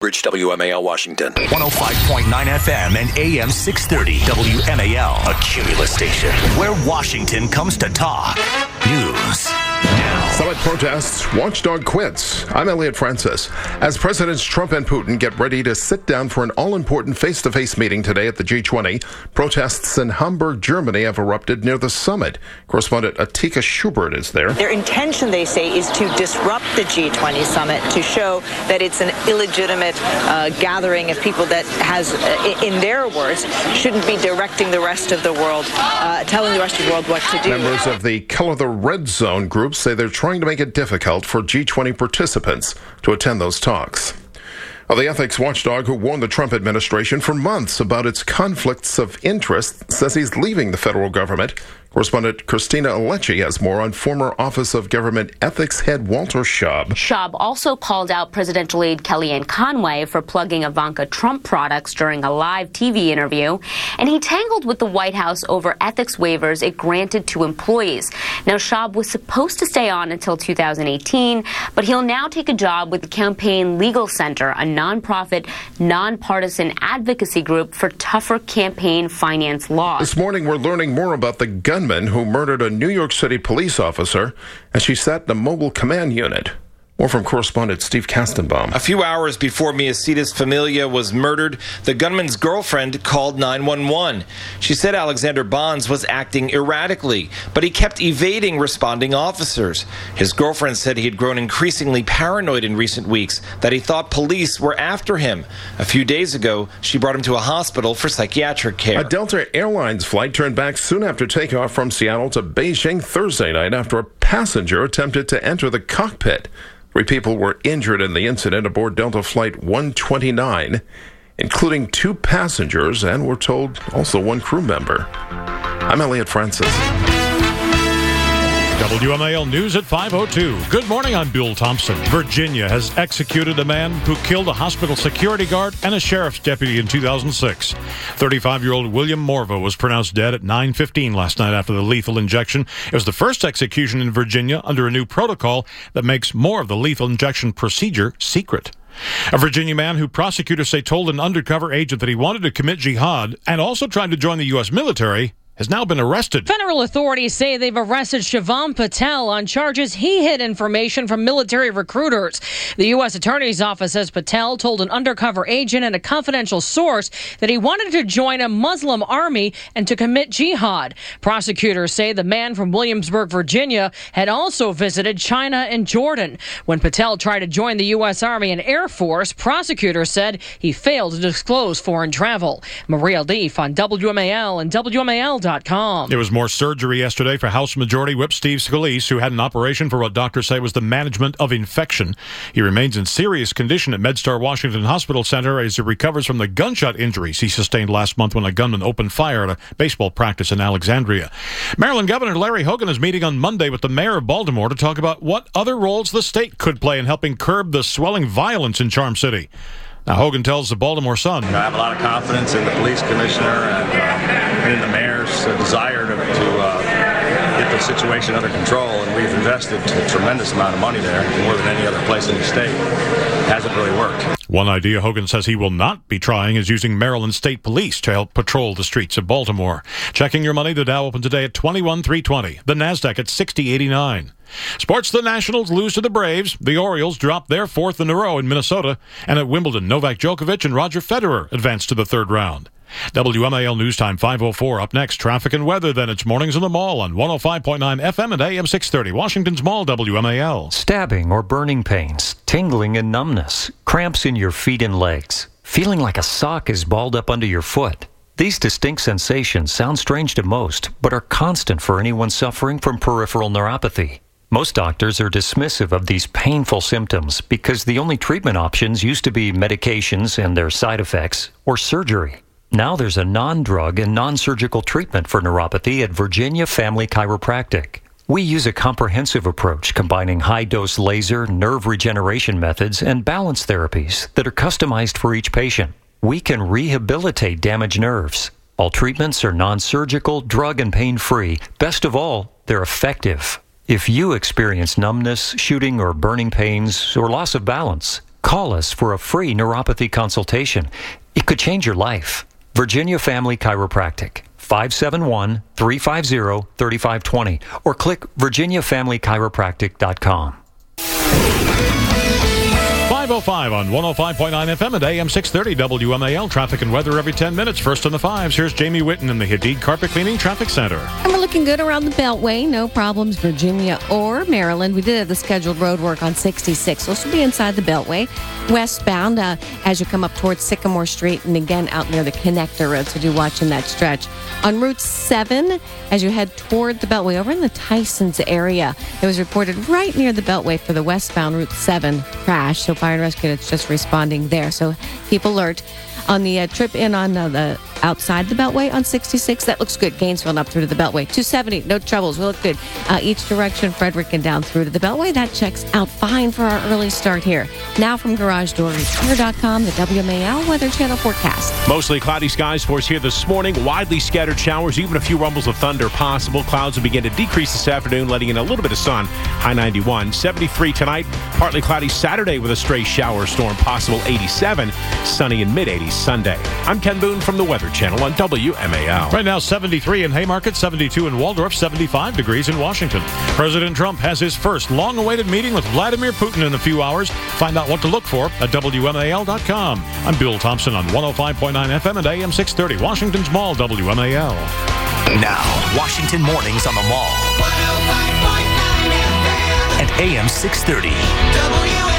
Cambridge, WMAL, Washington. 105.9 FM and AM 630 WMAL, a Cumulus station where Washington comes to talk. News now. Summit protests, watchdog quits. I'm Elliot Francis. As Presidents Trump and Putin get ready to sit down for an all-important face-to-face meeting today at the G20, protests in Hamburg, Germany have erupted near the summit. Correspondent Atika Schubert is there. Their intention, they say, is to disrupt the G20 summit, to show that it's an illegitimate gathering of people that has, in their words, shouldn't be directing the rest of the world, telling the rest of the world what to do. Members of the Color the Red Zone group say they're trying to make it difficult for G20 participants to attend those talks. The ethics watchdog who warned the Trump administration for months about its conflicts of interest says he's leaving the federal government. Correspondent Christina Alecci has more on former Office of Government Ethics head Walter Shaub. Shaub also called out presidential aide Kellyanne Conway for plugging Ivanka Trump products during a live TV interview, and he tangled with the White House over ethics waivers it granted to employees. Now, Shaub was supposed to stay on until 2018, but he'll now take a job with the Campaign Legal Center, a nonprofit, nonpartisan advocacy group for tougher campaign finance laws. This morning, we're learning more about the gunman who murdered a New York City police officer as she sat in a mobile command unit. More from correspondent Steve Kastenbaum. A few hours before Miacitas Familia was murdered, the gunman's girlfriend called 911. She said Alexander Bonds was acting erratically, but he kept evading responding officers. His girlfriend said he had grown increasingly paranoid in recent weeks, that he thought police were after him. A few days ago, she brought him to a hospital for psychiatric care. A Delta Airlines flight turned back soon after takeoff from Seattle to Beijing Thursday night after a passenger attempted to enter the cockpit. 3 people were injured in the incident aboard Delta Flight 129, including 2 passengers and, we're told, also 1 crew member. I'm Elliot Francis. WMAL News at 5:02. Good morning, I'm Bill Thompson. Virginia has executed a man who killed a hospital security guard and a sheriff's deputy in 2006. 35-year-old William Morva was pronounced dead at 9:15 last night after the lethal injection. It was the first execution in Virginia under a new protocol that makes more of the lethal injection procedure secret. A Virginia man who prosecutors say told an undercover agent that he wanted to commit jihad and also tried to join the U.S. military has now been arrested. Federal authorities say they've arrested Shivam Patel on charges he hid information from military recruiters. The U.S. Attorney's Office says Patel told an undercover agent and a confidential source that he wanted to join a Muslim army and to commit jihad. Prosecutors say the man from Williamsburg, Virginia, had also visited China and Jordan. When Patel tried to join the U.S. Army and Air Force, prosecutors said he failed to disclose foreign travel. Maria Leaf on WMAL and WMAL.com. There was more surgery yesterday for House Majority Whip Steve Scalise, who had an operation for what doctors say was the management of infection. He remains in serious condition at MedStar Washington Hospital Center as he recovers from the gunshot injuries he sustained last month when a gunman opened fire at a baseball practice in Alexandria. Maryland Governor Larry Hogan is meeting on Monday with the mayor of Baltimore to talk about what other roles the state could play in helping curb the swelling violence in Charm City. Now, Hogan tells the Baltimore Sun. I have a lot of confidence in the police commissioner and in the mayor's desire to get the situation under control, and we've invested a tremendous amount of money there, more than any other place in the state. It hasn't really worked. One idea Hogan says he will not be trying is using Maryland State Police to help patrol the streets of Baltimore. Checking your money, the Dow opened today at 21,320. The Nasdaq at 60.89. Sports, the Nationals lose to the Braves. The Orioles drop their 4th in a row in Minnesota. And at Wimbledon, Novak Djokovic and Roger Federer advance to the 3rd round. WMAL News Time 5:04. Up next, traffic and weather. Then it's Mornings in the Mall on 105.9 FM and AM 630. Washington's Mall, WMAL. Stabbing or burning pains, tingling and numbness, cramps in your feet and legs, feeling like a sock is balled up under your foot. These distinct sensations sound strange to most, but are constant for anyone suffering from peripheral neuropathy. Most doctors are dismissive of these painful symptoms because the only treatment options used to be medications and their side effects or surgery. Now there's a non-drug and non-surgical treatment for neuropathy at Virginia Family Chiropractic. We use a comprehensive approach combining high-dose laser, nerve regeneration methods, and balance therapies that are customized for each patient. We can rehabilitate damaged nerves. All treatments are non-surgical, drug and pain-free. Best of all, they're effective. If you experience numbness, shooting or burning pains, or loss of balance, Call us for a free neuropathy consultation. It could change your life. Virginia Family Chiropractic, 571-350-3520, or click virginiafamilychiropractic.com. 5:05 on 105.9 FM and AM 630 WMAL. Traffic and weather every 10 minutes. First on the fives, here's Jamie Whitten in the Hadid Carpet Cleaning Traffic Center. And we're looking good around the Beltway. No problems, Virginia or Maryland. We did have the scheduled road work on 66. This will be inside the Beltway. Westbound, as you come up towards Sycamore Street and again out near the connector road, so do watch in that stretch. On Route 7, as you head toward the Beltway, over in the Tysons area, it was reported right near the Beltway for the westbound Route 7 crash. So Fire and Rescue is just responding there. So keep alert. On the trip in on the outside the Beltway on 66, that looks good. Gainesville and up through to the Beltway. 270, no troubles. We look good. Each direction, Frederick and down through to the Beltway. That checks out fine for our early start here. Now from Garage Door Repair.com, the WMAL Weather Channel forecast. Mostly cloudy skies for us here this morning. Widely scattered showers, even a few rumbles of thunder possible. Clouds will begin to decrease this afternoon, letting in a little bit of sun. High 91. 73 tonight. Partly cloudy Saturday with a stray shower storm possible. 87. Sunny in mid-80s Sunday. I'm Ken Boone from the Weather Channel on WMAL. Right now, 73 in Haymarket, 72 in Waldorf, 75 degrees in Washington. President Trump has his first long-awaited meeting with Vladimir Putin in a few hours. Find out what to look for at WMAL.com. I'm Bill Thompson on 105.9 FM and AM 630, Washington's Mall, WMAL. Now, Washington mornings on the Mall. 105.9 FM. And AM 630. WMAL.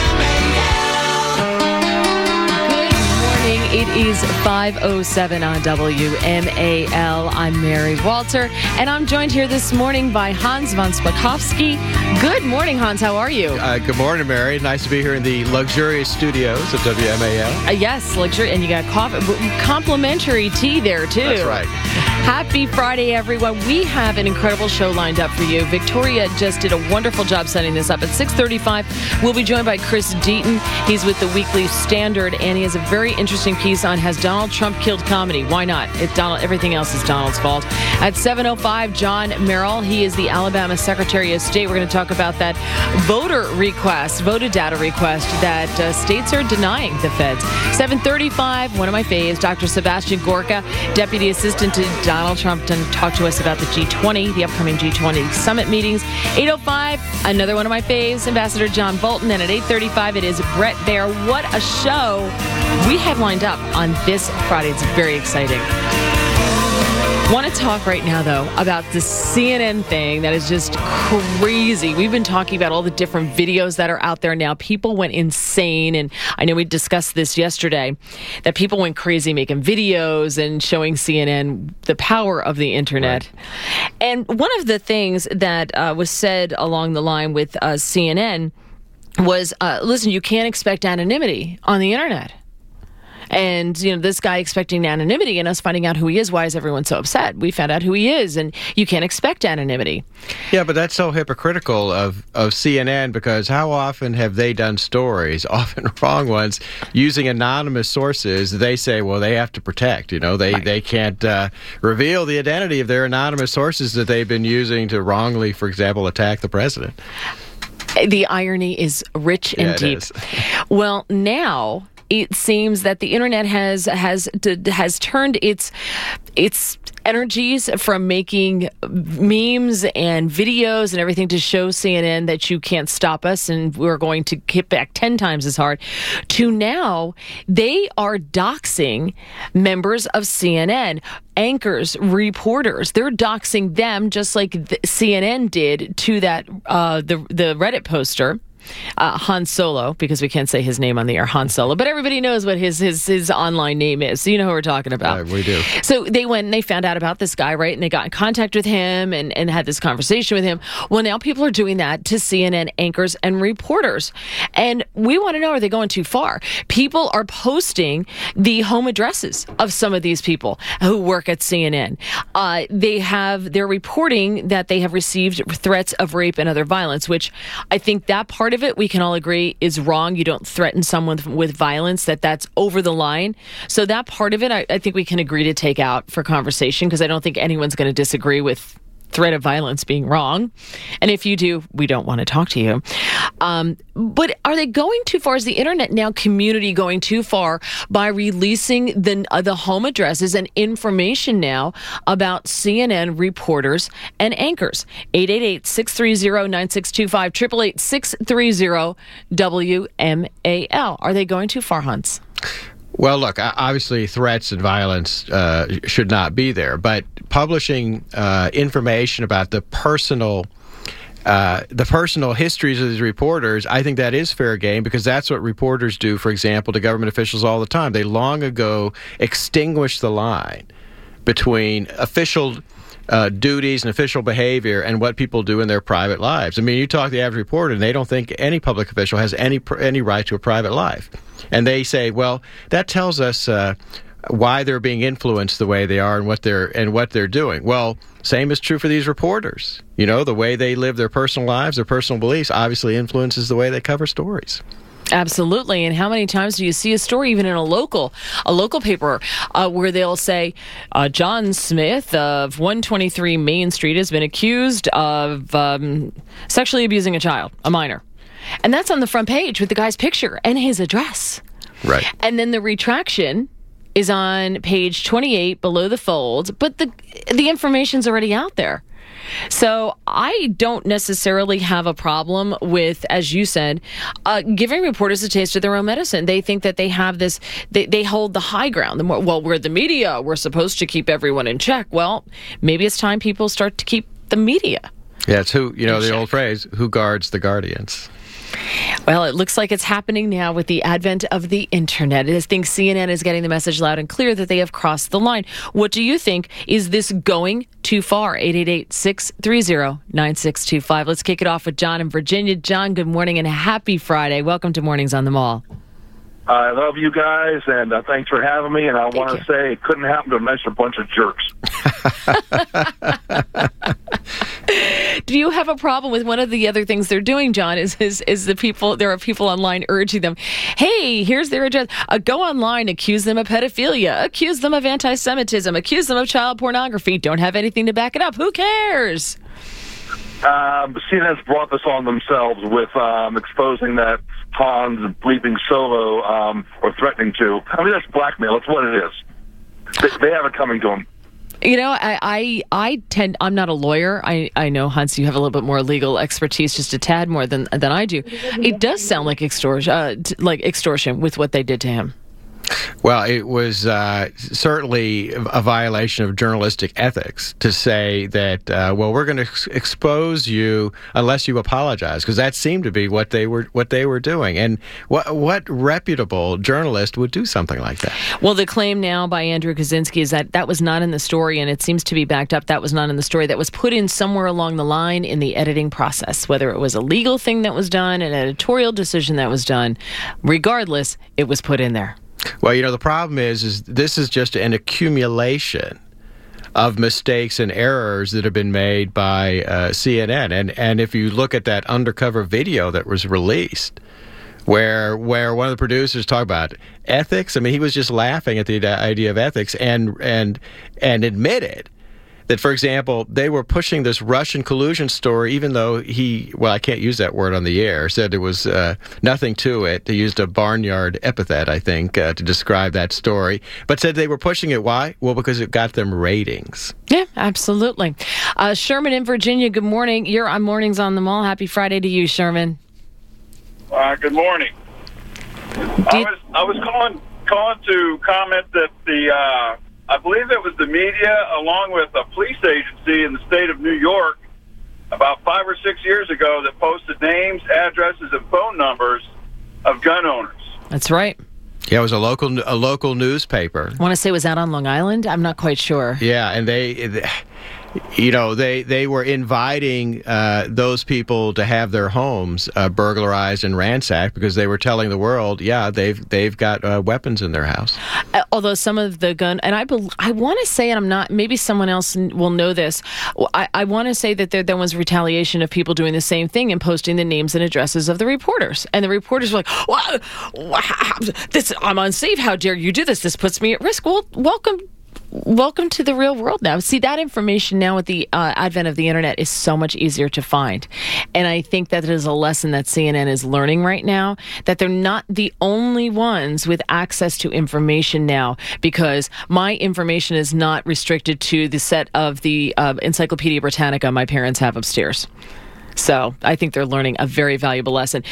It is 5:07 on WMAL. I'm Mary Walter, and I'm joined here this morning by Hans von Spakovsky. Good morning, Hans. How are you? Good morning, Mary. Nice to be here in the luxurious studios of WMAL. Yes, luxury, and you got coffee, complimentary tea there, too. That's right. Happy Friday, everyone. We have an incredible show lined up for you. Victoria just did a wonderful job setting this up. At 6:35, we'll be joined by Chris Deaton. He's with the Weekly Standard, and he has a very interesting piece on Has Donald Trump Killed Comedy? Why not? Everything else is Donald's fault. At 7:05, John Merrill. He is the Alabama Secretary of State. We're going to talk about that voter data request that states are denying the feds. 7:35, one of my faves, Dr. Sebastian Gorka, Deputy Assistant to Donald Trump, to talk to us about the G20, the upcoming G20 summit meetings. 8:05, another one of my faves, Ambassador John Bolton. And at 8:35, it is Brett Baer. What a show we have lined up on this Friday. It's very exciting. Want to talk right now, though, about the CNN thing that is just crazy. We've been talking about all the different videos that are out there now. People went insane, and I know we discussed this yesterday, that people went crazy making videos and showing CNN the power of the internet. Right. And one of the things that was said along the line with CNN was, listen, you can't expect anonymity on the internet. And, this guy expecting anonymity and us finding out who he is. Why is everyone so upset? We found out who he is, and you can't expect anonymity. Yeah, but that's so hypocritical of CNN, because how often have they done stories, often wrong ones, using anonymous sources they say, well, they have to protect. They can't reveal the identity of their anonymous sources that they've been using to wrongly, for example, attack the president. The irony is rich and deep. It is. Well, now it seems that the internet has turned its energies from making memes and videos and everything to show CNN that you can't stop us and we're going to hit back 10 times as hard, to now they are doxing members of CNN, anchors, reporters. They're doxing them just like CNN did to that the Reddit poster. Han Solo, because we can't say his name on the air, Han Solo, but everybody knows what his online name is, so you know who we're talking about. We do. So they went and they found out about this guy, right, and they got in contact with him and had this conversation with him. Well, now people are doing that to CNN anchors and reporters, and we want to know, are they going too far? People are posting the home addresses of some of these people who work at CNN. They're reporting that they have received threats of rape and other violence, which I think that part of it we can all agree is wrong. You don't threaten someone with violence, that's over the line. So that part of it I think we can agree to take out for conversation, because I don't think anyone's going to disagree with threat of violence being wrong. And if you do, we don't want to talk to you. But are they going too far? Is the internet now community going too far by releasing the home addresses and information now about CNN reporters and anchors? 888-630-9625, 888-630-WMAL. Are they going too far, Hans? Well, look, obviously threats and violence should not be there, but publishing information about the personal histories of these reporters, I think that is fair game, because that's what reporters do, for example, to government officials all the time. They long ago extinguished the line between official duties and official behavior and what people do in their private lives. I mean, you talk to the average reporter, and they don't think any public official has any right to a private life. And they say, well, that tells us why they're being influenced the way they are and what they're doing. Well, same is true for these reporters. You know, the way they live their personal lives, their personal beliefs, obviously influences the way they cover stories. Absolutely. And how many times do you see a story, even in a local paper, where they'll say, John Smith of 123 Main Street has been accused of sexually abusing a minor. And that's on the front page with the guy's picture and his address. Right. And then the retraction is on page 28 below the fold, but the information's already out there. So I don't necessarily have a problem with, as you said, giving reporters a taste of their own medicine. They think that they have this, they hold the high ground. We're the media, we're supposed to keep everyone in check. Well, maybe it's time people start to keep the media. Yeah, it's the old phrase, who guards the guardians? Well, it looks like it's happening now with the advent of the internet. I think CNN is getting the message loud and clear that they have crossed the line. What do you think? Is this going too far? 888-630-9625. Let's kick it off with John in Virginia. John, good morning and happy Friday. Welcome to Mornings on the Mall. I love you guys, and thanks for having me. And I want to say it couldn't happen to a nicer bunch of jerks. Do you have a problem with one of the other things they're doing, John, is the people, there are people online urging them, hey, here's their address, go online, accuse them of pedophilia, accuse them of anti-Semitism, accuse them of child pornography, don't have anything to back it up, who cares? CNN's brought this on themselves with exposing that Hans bleeping Solo, or threatening to. I mean, that's blackmail. That's what it is. They have it coming to them. You know, I'm not a lawyer. I know, Hans, you have a little bit more legal expertise, just a tad more than I do. It does sound like extortion with what they did to him. Well, it was certainly a violation of journalistic ethics to say that, we're going to expose you unless you apologize, because that seemed to be what they were doing. And what reputable journalist would do something like that? Well, the claim now by Andrew Kaczynski is that was not in the story, and it seems to be backed up. That was not in the story. That was put in somewhere along the line in the editing process, whether it was a legal thing that was done, an editorial decision that was done. Regardless, it was put in there. Well, the problem is this is just an accumulation of mistakes and errors that have been made by CNN. And if you look at that undercover video that was released, where one of the producers talked about ethics, I mean, he was just laughing at the idea of ethics and admitted that, for example, they were pushing this Russian collusion story, even though I can't use that word on the air, said there was nothing to it. They used a barnyard epithet, I think, to describe that story, but said they were pushing it. Why? Well, because it got them ratings. Yeah, absolutely. Sherman in Virginia, good morning. You're on Mornings on the Mall. Happy Friday to you, Sherman. Good morning. I was calling to comment that I believe it was the media, along with a police agency in the state of New York, about 5 or 6 years ago, that posted names, addresses, and phone numbers of gun owners. That's right. Yeah, it was a local newspaper. I want to say it was out on Long Island. I'm not quite sure. Yeah, and they were inviting those people to have their homes burglarized and ransacked because they were telling the world, they've got weapons in their house. Although some of the gun, and I want to say, and I'm not, maybe someone else will know this, I want to say that there was retaliation of people doing the same thing and posting the names and addresses of the reporters. And the reporters were like, I'm unsafe. How dare you do this? This puts me at risk. Well, welcome welcome to the real world now. See, that information now with the advent of the internet is so much easier to find. And I think that is a lesson that CNN is learning right now, that they're not the only ones with access to information now, because my information is not restricted to the set of the Encyclopedia Britannica my parents have upstairs. So I think they're learning a very valuable lesson.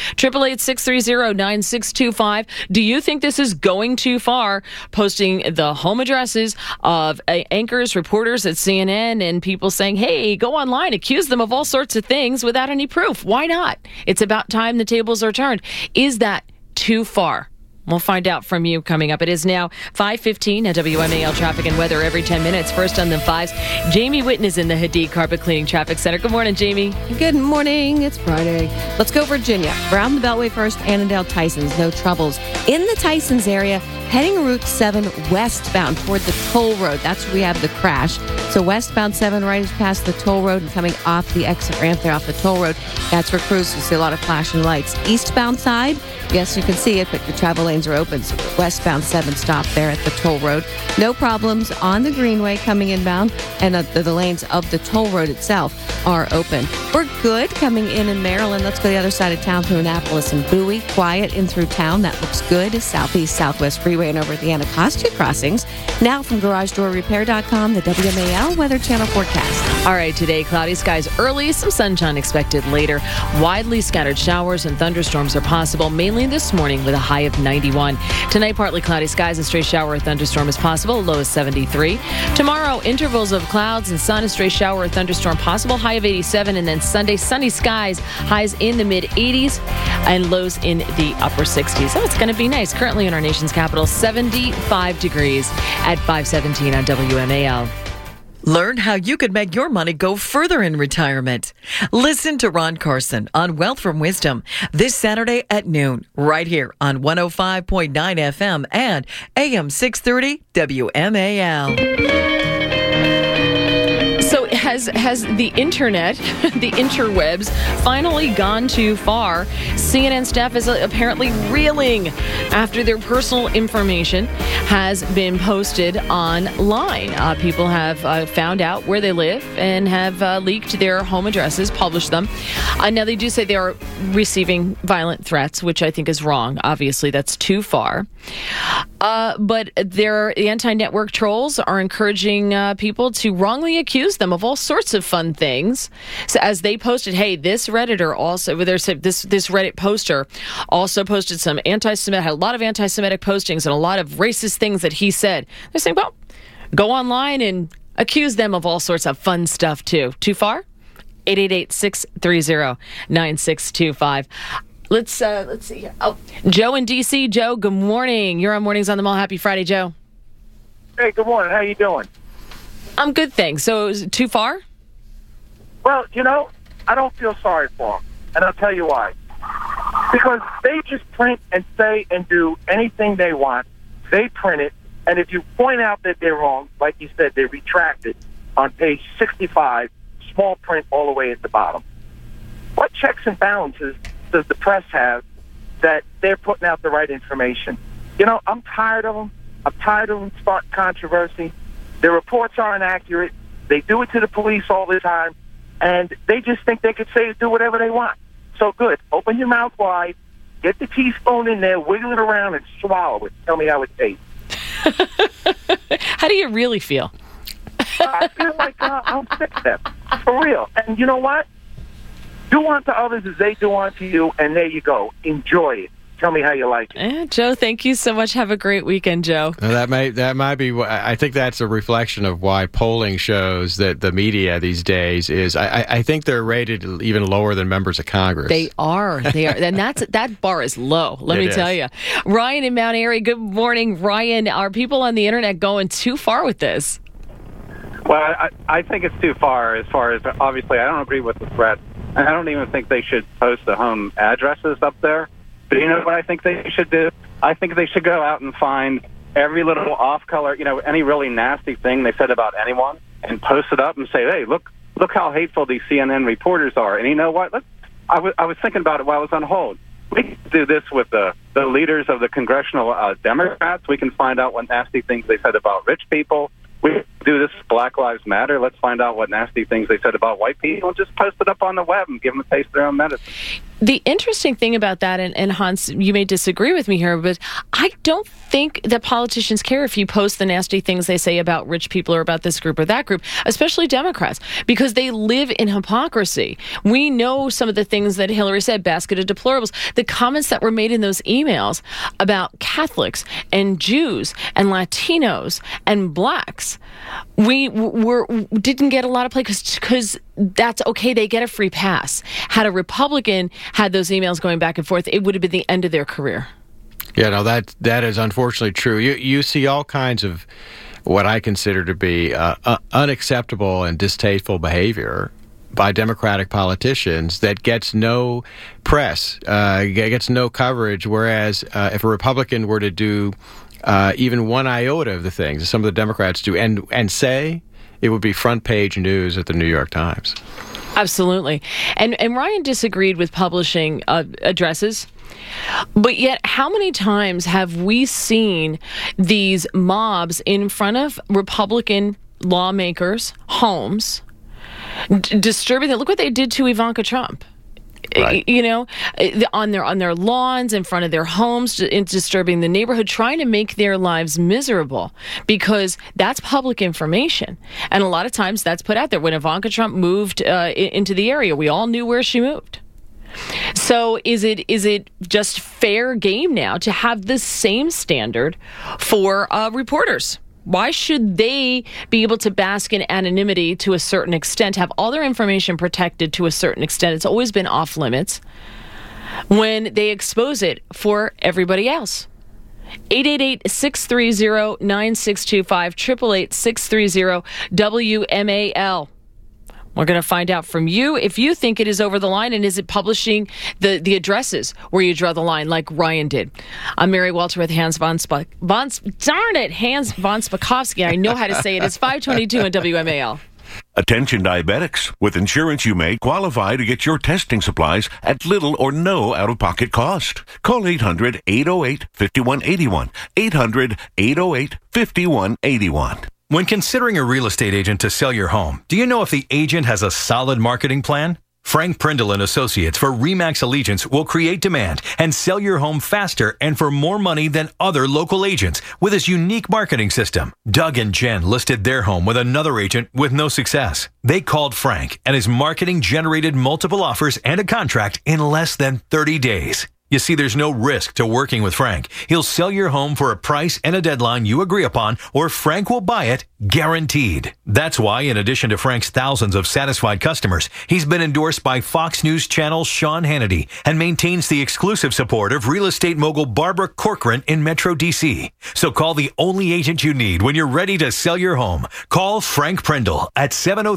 888-630-9625. Do you think this is going too far, posting the home addresses of anchors, reporters at CNN, and people saying, hey, go online, accuse them of all sorts of things without any proof? Why not? It's about time the tables are turned. Is that too far? We'll find out from you coming up. It is now 5:15 at WMAL Traffic and Weather every 10 minutes. First on the 5s, Jamie Witten is in the Hadid Carpet Cleaning Traffic Center. Good morning, Jamie. Good morning. It's Friday. Let's go Virginia. Around the Beltway first, Annandale, Tysons. No troubles. In the Tysons area, heading Route 7 westbound toward the toll road. That's where we have the crash. So westbound 7 right past the toll road and coming off the exit ramp there off the toll road. That's where crews will see a lot of flashing lights. Eastbound side, yes, you can see it, but your travel lanes are open. So westbound 7 stop there at the toll road. No problems on the Greenway coming inbound, and the lanes of the toll road itself are open. We're good coming in Maryland. Let's go the other side of town through Annapolis and Bowie. Quiet in through town. That looks good. Southeast, Southwest Freeway and over at the Anacostia crossings. Now from GarageDoorRepair.com, the WMAL Weather Channel forecast. All right, today, cloudy skies early, some sunshine expected later. Widely scattered showers and thunderstorms are possible, mainly this morning with a high of 91. Tonight, partly cloudy skies, a stray shower or thunderstorm is possible, low is 73. Tomorrow, intervals of clouds and sun, a stray shower or thunderstorm possible, high of 87. And then Sunday, sunny skies, highs in the mid-80s and lows in the upper 60s. So it's going to be nice. Currently in our nation's capital, 75 degrees at 517 on WMAL. Learn how you could make your money go further in retirement. Listen to Ron Carson on Wealth from Wisdom this Saturday at noon, right here on 105.9 FM and AM 630 WMAL. So has the internet, the interwebs, finally gone too far? CNN staff is apparently reeling after their personal information has been posted online. People have found out where they live and have leaked their home addresses, published them. Now, they do say they are receiving violent threats, which I think is wrong. Obviously, that's too far. But the anti-network trolls are encouraging people to wrongly accuse them of all sorts of fun things. So as they posted, hey, this Redditor also, this Reddit poster also posted some anti-Semitic, had a lot of anti-Semitic postings and a lot of racist things that he said. They're saying, well, go online and accuse them of all sorts of fun stuff too. Too far? 888-630-9625. Let's see here. Oh, Joe in D.C. Joe, good morning. You're on Mornings on the Mall. Happy Friday, Joe. Hey, good morning. How you doing? I'm good, thanks. So, is it too far? Well, I don't feel sorry for them, and I'll tell you why. Because they just print and say and do anything they want. They print it, and if you point out that they're wrong, like you said, they retract it on page 65, small print all the way at the bottom. What checks and balances does the press have that they're putting out the right information? I'm tired of them. I'm tired of them starting controversy. Their reports aren't accurate. They do it to the police all the time, and they just think they could say do whatever they want. So good. Open your mouth wide, get the teaspoon in there, wiggle it around, and swallow it. Tell me how it tastes. How do you really feel? I feel like I'm sick of them. For real. And you know what? Do unto others as they do unto you, and there you go. Enjoy it. Tell me how you like it. Joe, thank you so much. Have a great weekend, Joe. That might be. I think that's a reflection of why polling shows that the media these days is. I think they're rated even lower than members of Congress. They are, and that bar is low. Let me tell you. Ryan in Mount Airy. Good morning, Ryan. Are people on the internet going too far with this? Well, I think it's too far. As obviously, I don't agree with the threat. I don't even think they should post the home addresses up there. But you know what I think they should do? I think they should go out and find every little off-color, any really nasty thing they said about anyone and post it up and say, hey, look how hateful these CNN reporters are. And you know what? I was thinking about it while I was on hold. We can do this with the leaders of the congressional Democrats. We can find out what nasty things they said about rich people. we do this Black Lives Matter. Let's find out what nasty things they said about white people and just post it up on the web and give them a taste of their own medicine. The interesting thing about that, and Hans, you may disagree with me here, but I don't think that politicians care if you post the nasty things they say about rich people or about this group or that group, especially Democrats, because they live in hypocrisy. We know some of the things that Hillary said, basket of deplorables, the comments that were made in those emails about Catholics and Jews and Latinos and blacks. We didn't get a lot of play because that's okay. They get a free pass. Had a Republican had those emails going back and forth, it would have been the end of their career. Yeah, no, that is unfortunately true. You see all kinds of what I consider to be unacceptable and distasteful behavior by Democratic politicians that gets no press, gets no coverage, whereas if a Republican were to do even one iota of the things that some of the Democrats do and say, it would be front page news at the New York Times. Absolutely. And Ryan disagreed with publishing addresses. But yet, how many times have we seen these mobs in front of Republican lawmakers' homes disturbing them? Look what they did to Ivanka Trump. Right. You know, on their lawns, in front of their homes, disturbing the neighborhood, trying to make their lives miserable, because that's public information. And a lot of times that's put out there. When Ivanka Trump moved into the area, we all knew where she moved. So is it just fair game now to have the same standard for reporters? Why should they be able to bask in anonymity to a certain extent, have all their information protected to a certain extent? It's always been off limits when they expose it for everybody else. 888-630-9625, 888-630-WMAL. We're going to find out from you if you think it is over the line, and is it publishing the addresses where you draw the line like Ryan did. I'm Mary Walter with Hans von Spakovsky. I know how to say it. It's 522 on WMAL. Attention diabetics. With insurance, you may qualify to get your testing supplies at little or no out-of-pocket cost. Call 800-808-5181. 800-808-5181. When considering a real estate agent to sell your home, do you know if the agent has a solid marketing plan? Frank Prindle and Associates for RE/MAX Allegiance will create demand and sell your home faster and for more money than other local agents with his unique marketing system. Doug and Jen listed their home with another agent with no success. They called Frank, and his marketing generated multiple offers and a contract in less than 30 days. You see, there's no risk to working with Frank. He'll sell your home for a price and a deadline you agree upon, or Frank will buy it, guaranteed. That's why, in addition to Frank's thousands of satisfied customers, he's been endorsed by Fox News Channel's Sean Hannity and maintains the exclusive support of real estate mogul Barbara Corcoran in Metro D.C. So call the only agent you need when you're ready to sell your home. Call Frank Prindle at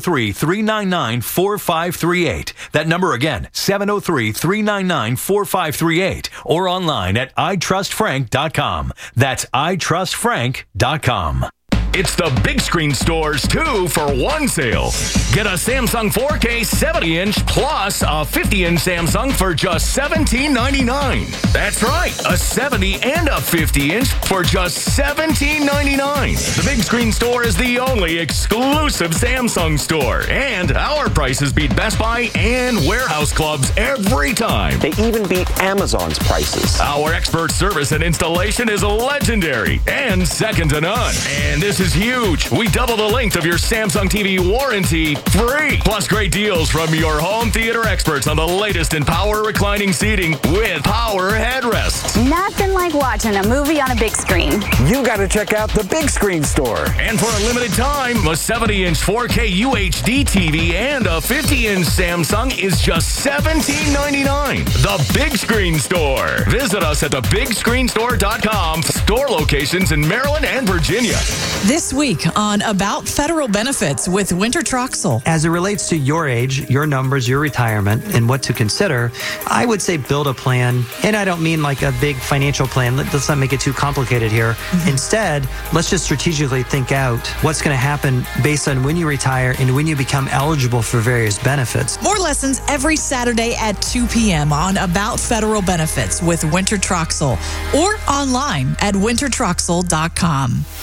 703-399-4538. That number again, 703-399-4538. Or online at itrustfrank.com. That's itrustfrank.com. It's the Big Screen Store's 2-for-1 sale. Get a Samsung 4K 70-inch plus a 50-inch Samsung for just $17.99. That's right, a 70 and a 50-inch for just $17.99. The Big Screen Store is the only exclusive Samsung store, and our prices beat Best Buy and warehouse clubs every time. They even beat Amazon's prices. Our expert service and installation is legendary and second to none. And this is huge. We double the length of your Samsung TV warranty free. Plus great deals from your home theater experts on the latest in power reclining seating with power headrests. Nothing like watching a movie on a big screen. You got to check out the Big Screen Store. And for a limited time, a 70-inch 4K UHD TV and a 50-inch Samsung is just $17.99. The Big Screen Store. Visit us at thebigscreenstore.com. Store locations in Maryland and Virginia. This week on About Federal Benefits with Winter Troxel. As it relates to your age, your numbers, your retirement, and what to consider, I would say build a plan. And I don't mean like a big financial plan. Let's not make it too complicated here. Mm-hmm. Instead, let's just strategically think out what's going to happen based on when you retire and when you become eligible for various benefits. More lessons every Saturday at 2 p.m. on About Federal Benefits with Winter Troxel or online at wintertroxel.com.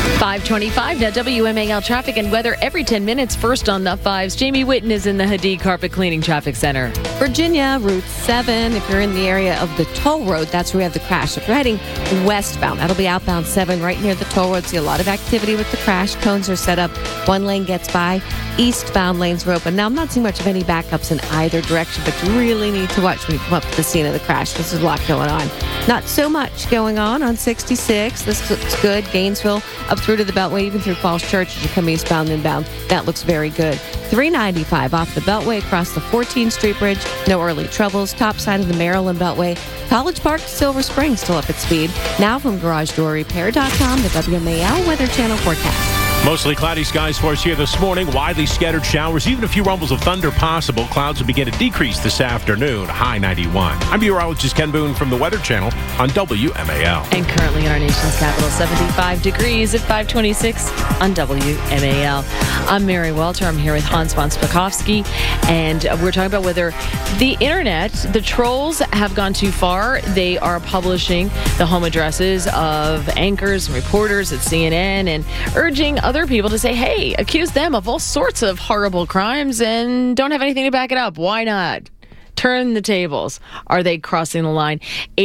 525, now WMAL traffic and weather every 10 minutes. First on the 5s, Jamie Whitten is in the Hadid Carpet Cleaning Traffic Center. Virginia, Route 7. If you're in the area of the toll road, that's where we have the crash. If you're heading westbound, that'll be outbound 7 right near the toll road. See a lot of activity with the crash. Cones are set up. One lane gets by. Eastbound lanes are open. Now, I'm not seeing much of any backups in either direction, but you really need to watch when you come up to the scene of the crash. There's a lot going on. Not so much going on 66. This looks good. Gainesville up through to the Beltway, even through Falls Church as you come eastbound and inbound. That looks very good. 395 off the Beltway across the 14th Street Bridge. No early troubles. Top side of the Maryland Beltway. College Park to Silver Spring still up at speed. Now from GarageDoorRepair.com, the WMAL Weather Channel forecast. Mostly cloudy skies for us here this morning. Widely scattered showers, even a few rumbles of thunder possible. Clouds will begin to decrease this afternoon. High 91. I'm meteorologist Ken Boone from the Weather Channel on WMAL. And currently in our nation's capital, 75 degrees at 526 on WMAL. I'm Mary Welter. I'm here with Hans von Spakovsky, and we're talking about whether the internet, the trolls have gone too far. They are publishing the home addresses of anchors and reporters at CNN and urging other people to say, hey, accuse them of all sorts of horrible crimes and don't have anything to back it up. Why not? Turn the tables. Are they crossing the line?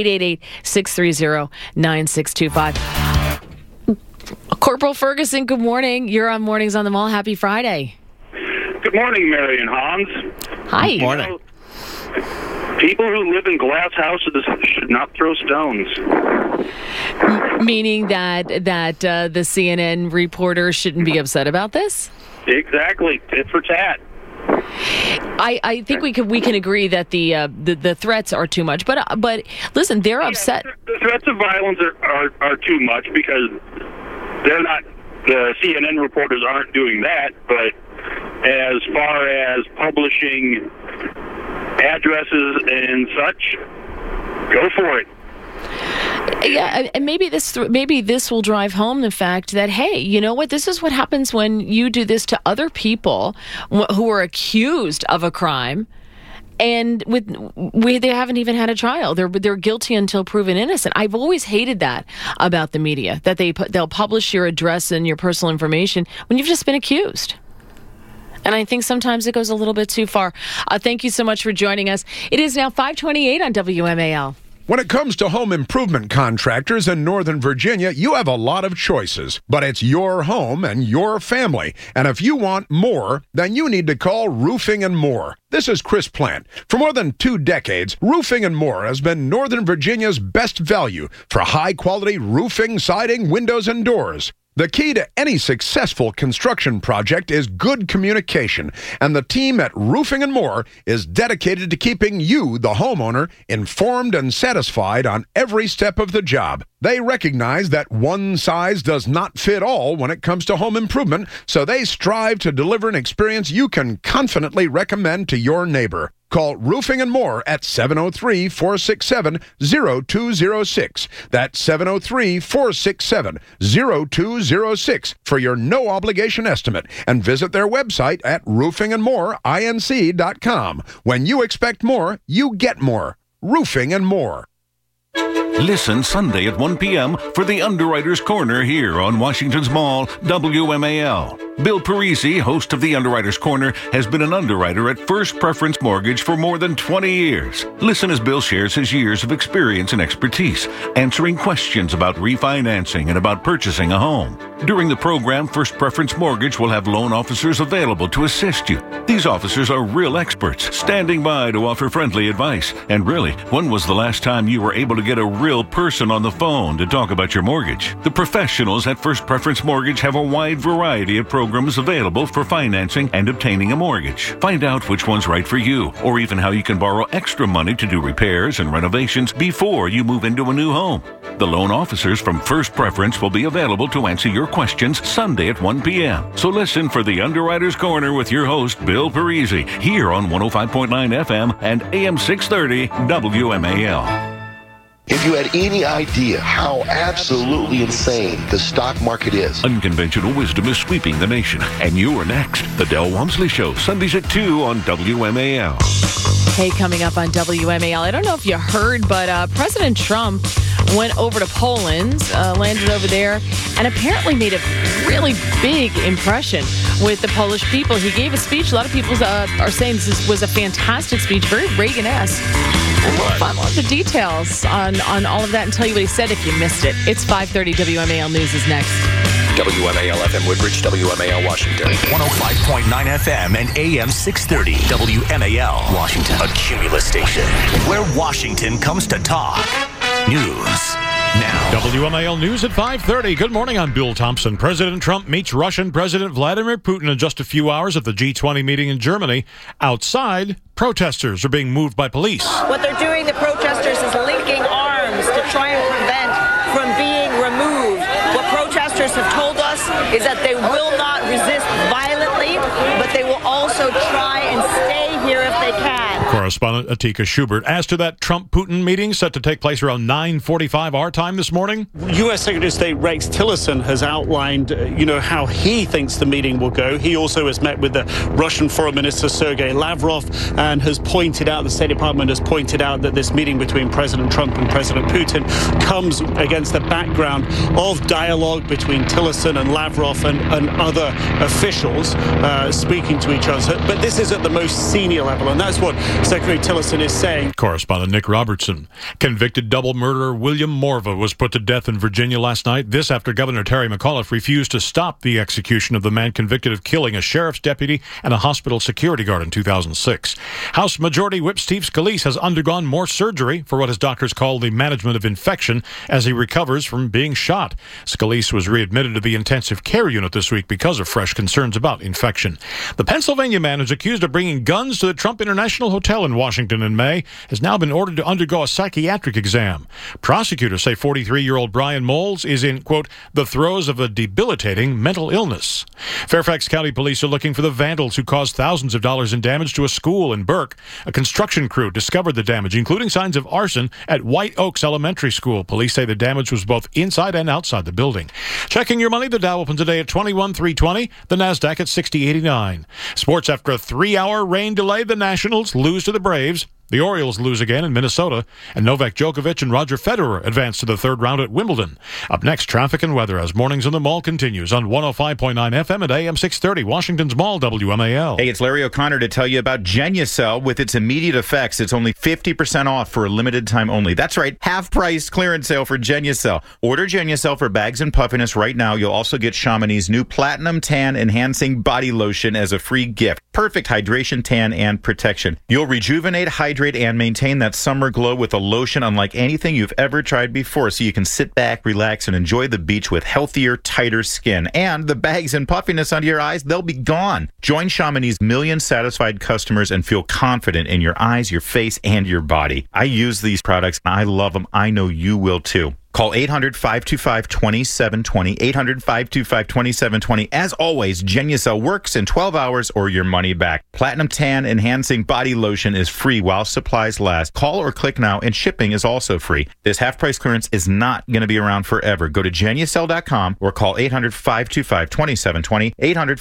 888-630-9625. Corporal Ferguson, good morning. You're on Mornings on the Mall. Happy Friday. Good morning, Mary and Hans. Hi. Good morning. People who live in glass houses should not throw stones. Meaning that the CNN reporter shouldn't be upset about this? Exactly. Tit for tat. I think we can agree that the threats are too much, but listen, they're upset. The threats of violence are too much because they're not. The CNN reporters aren't doing that, but as far as publishing addresses and such, go for it. Yeah, and maybe this will drive home the fact that, hey, you know what? This is what happens when you do this to other people who are accused of a crime, and they haven't even had a trial. They're guilty until proven innocent. I've always hated that about the media, that they'll publish your address and your personal information when you've just been accused. And I think sometimes it goes a little bit too far. Thank you so much for joining us. It is now 5:28 on WMAL. When it comes to home improvement contractors in Northern Virginia, you have a lot of choices, but it's your home and your family. And if you want more, then you need to call Roofing and More. This is Chris Plant. For more than 2 decades, Roofing and More has been Northern Virginia's best value for high-quality roofing, siding, windows, and doors. The key to any successful construction project is good communication, and the team at Roofing and More is dedicated to keeping you, the homeowner, informed and satisfied on every step of the job. They recognize that one size does not fit all when it comes to home improvement, so they strive to deliver an experience you can confidently recommend to your neighbor. Call Roofing and More at 703-467-0206. That's 703-467-0206 for your no-obligation estimate. And visit their website at roofingandmoreinc.com. When you expect more, you get more. Roofing and More. Listen Sunday at 1 p.m. for the Underwriter's Corner here on Washington's Mall, WMAL. Bill Parisi, host of the Underwriter's Corner, has been an underwriter at First Preference Mortgage for more than 20 years. Listen as Bill shares his years of experience and expertise, answering questions about refinancing and about purchasing a home. During the program, First Preference Mortgage will have loan officers available to assist you. These officers are real experts, standing by to offer friendly advice. And really, when was the last time you were able to get a real person on the phone to talk about your mortgage? The professionals at First Preference Mortgage have a wide variety of programs available for financing and obtaining a mortgage. Find out which one's right for you, or even how you can borrow extra money to do repairs and renovations before you move into a new home. The loan officers from First Preference will be available to answer your questions Sunday at 1 p.m. So listen for the Underwriter's Corner with your host, Bill Parisi, here on 105.9 FM and AM 630 WMAL. If you had any idea how absolutely insane the stock market is. Unconventional wisdom is sweeping the nation. And you're next. The Del Walmsley Show, Sundays at 2 on WMAL. Hey, coming up on WMAL, I don't know if you heard, but President Trump went over to Poland, landed over there, and apparently made a really big impression with the Polish people. He gave a speech. A lot of people are saying this was a fantastic speech, very Reagan-esque. And we'll find out the details on all of that and tell you what he said if you missed it. It's 5:30. WMAL News is next. WMAL FM Woodbridge, WMAL Washington. 105.9 FM and AM 630. WMAL Washington. A Cumulus station where Washington comes to talk. News now. WMAL News at 5:30. Good morning, I'm Bill Thompson. President Trump meets Russian President Vladimir Putin in just a few hours at the G20 meeting in Germany. Outside, protesters are being moved by police. What they're doing, the protesters, is linking arms to try and prevent from being removed. What protesters have told us is that they will not resist violently, but they will also try and stay here if they can. Correspondent Atika Schubert. As to that Trump-Putin meeting set to take place around 9:45 our time this morning. U.S. Secretary of State Rex Tillerson has outlined, how he thinks the meeting will go. He also has met with the Russian Foreign Minister Sergei Lavrov and has pointed out, the State Department has pointed out that this meeting between President Trump and President Putin comes against the background of dialogue between Tillerson and Lavrov and other officials speaking to each other. But this is at the most senior level, and that's what Secretary Tillerson is saying. Correspondent Nick Robertson. Convicted double murderer William Morva was put to death in Virginia last night. This after Governor Terry McAuliffe refused to stop the execution of the man convicted of killing a sheriff's deputy and a hospital security guard in 2006. House Majority Whip Steve Scalise has undergone more surgery for what his doctors call the management of infection as he recovers from being shot. Scalise was readmitted to the intensive care unit this week because of fresh concerns about infection. The Pennsylvania man who's accused of bringing guns to the Trump International Hotel in Washington in May has now been ordered to undergo a psychiatric exam. Prosecutors say 43-year-old Brian Moles is in, quote, the throes of a debilitating mental illness. Fairfax County Police are looking for the vandals who caused thousands of dollars in damage to a school in Burke. A construction crew discovered the damage, including signs of arson at White Oaks Elementary School. Police say the damage was both inside and outside the building. Checking your money, the Dow opens today at 21,320, the Nasdaq at 60.89. Sports, after a 3-hour rain delay, the Nationals lose to the Braves. The Orioles lose again in Minnesota, and Novak Djokovic and Roger Federer advance to the third round at Wimbledon. Up next, traffic and weather as Mornings in the Mall continues on 105.9 FM and AM 630, Washington's Mall, WMAL. Hey, it's Larry O'Connor to tell you about Genucel. With its immediate effects, it's only 50% off for a limited time only. That's right, half-price clearance sale for Genucel. Order Genucel for bags and puffiness right now. You'll also get Chamonix's new Platinum Tan Enhancing Body Lotion as a free gift. Perfect hydration, tan, and protection. You'll rejuvenate, hydrate, and maintain that summer glow with a lotion unlike anything you've ever tried before, so you can sit back, relax, and enjoy the beach with healthier, tighter skin. And the bags and puffiness under your eyes, they'll be gone. Join Chamonix's million satisfied customers and feel confident in your eyes, your face, and your body. I use these products, and I love them. I know you will too. Call 800-525-2720, 800-525-2720. As always, Genucel works in 12 hours or your money back. Platinum Tan Enhancing Body Lotion is free while supplies last. Call or click now, and shipping is also free. This half-price clearance is not going to be around forever. Go to Genucel.com or call 800-525-2720,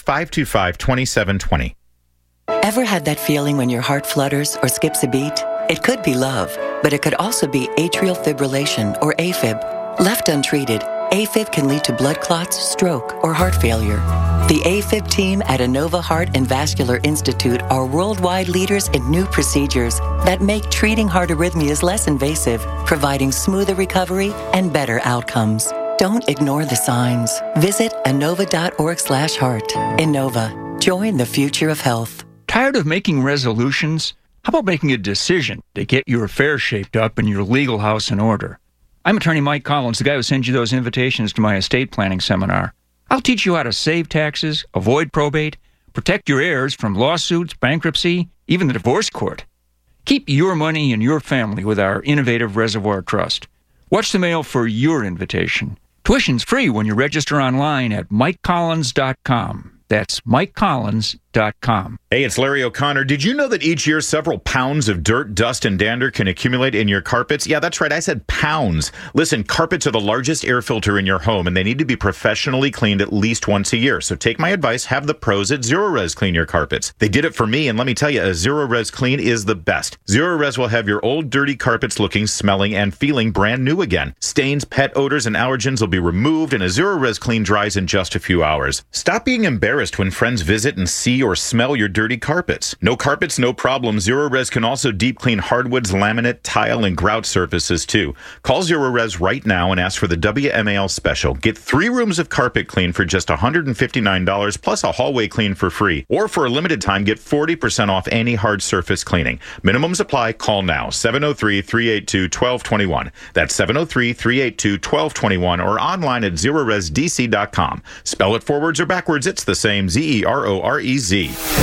800-525-2720. Ever had that feeling when your heart flutters or skips a beat? It could be love, but it could also be atrial fibrillation, or AFib. Left untreated, AFib can lead to blood clots, stroke, or heart failure. The AFib team at Inova Heart and Vascular Institute are worldwide leaders in new procedures that make treating heart arrhythmias less invasive, providing smoother recovery and better outcomes. Don't ignore the signs. Visit Inova.org/heart. Inova. Join the future of health. Tired of making resolutions? How about making a decision to get your affairs shaped up and your legal house in order? I'm attorney Mike Collins, the guy who sends you those invitations to my estate planning seminar. I'll teach you how to save taxes, avoid probate, protect your heirs from lawsuits, bankruptcy, even the divorce court. Keep your money and your family with our innovative Reservoir Trust. Watch the mail for your invitation. Tuition's free when you register online at MikeCollins.com. That's MikeCollins.com. carpet.com. Hey, it's Larry O'Connor. Did you know that each year several pounds of dirt, dust, and dander can accumulate in your carpets? Yeah, that's right. I said pounds. Listen, carpets are the largest air filter in your home, and they need to be professionally cleaned at least once a year. So take my advice. Have the pros at Zerorez clean your carpets. They did it for me, and let me tell you, a Zerorez clean is the best. Zerorez will have your old dirty carpets looking, smelling, and feeling brand new again. Stains, pet odors, and allergens will be removed, and a Zerorez clean dries in just a few hours. Stop being embarrassed when friends visit and see or smell your dirty carpets. No carpets, no problem. Zerorez can also deep clean hardwoods, laminate, tile, and grout surfaces too. Call Zerorez right now and ask for the WMAL special. Get 3 rooms of carpet clean for just $159 plus a hallway clean for free. Or for a limited time, get 40% off any hard surface cleaning. Minimums apply. Call now. 703-382-1221. That's 703-382-1221 or online at ZerorezDC.com. Spell it forwards or backwards, it's the same. Zerorez.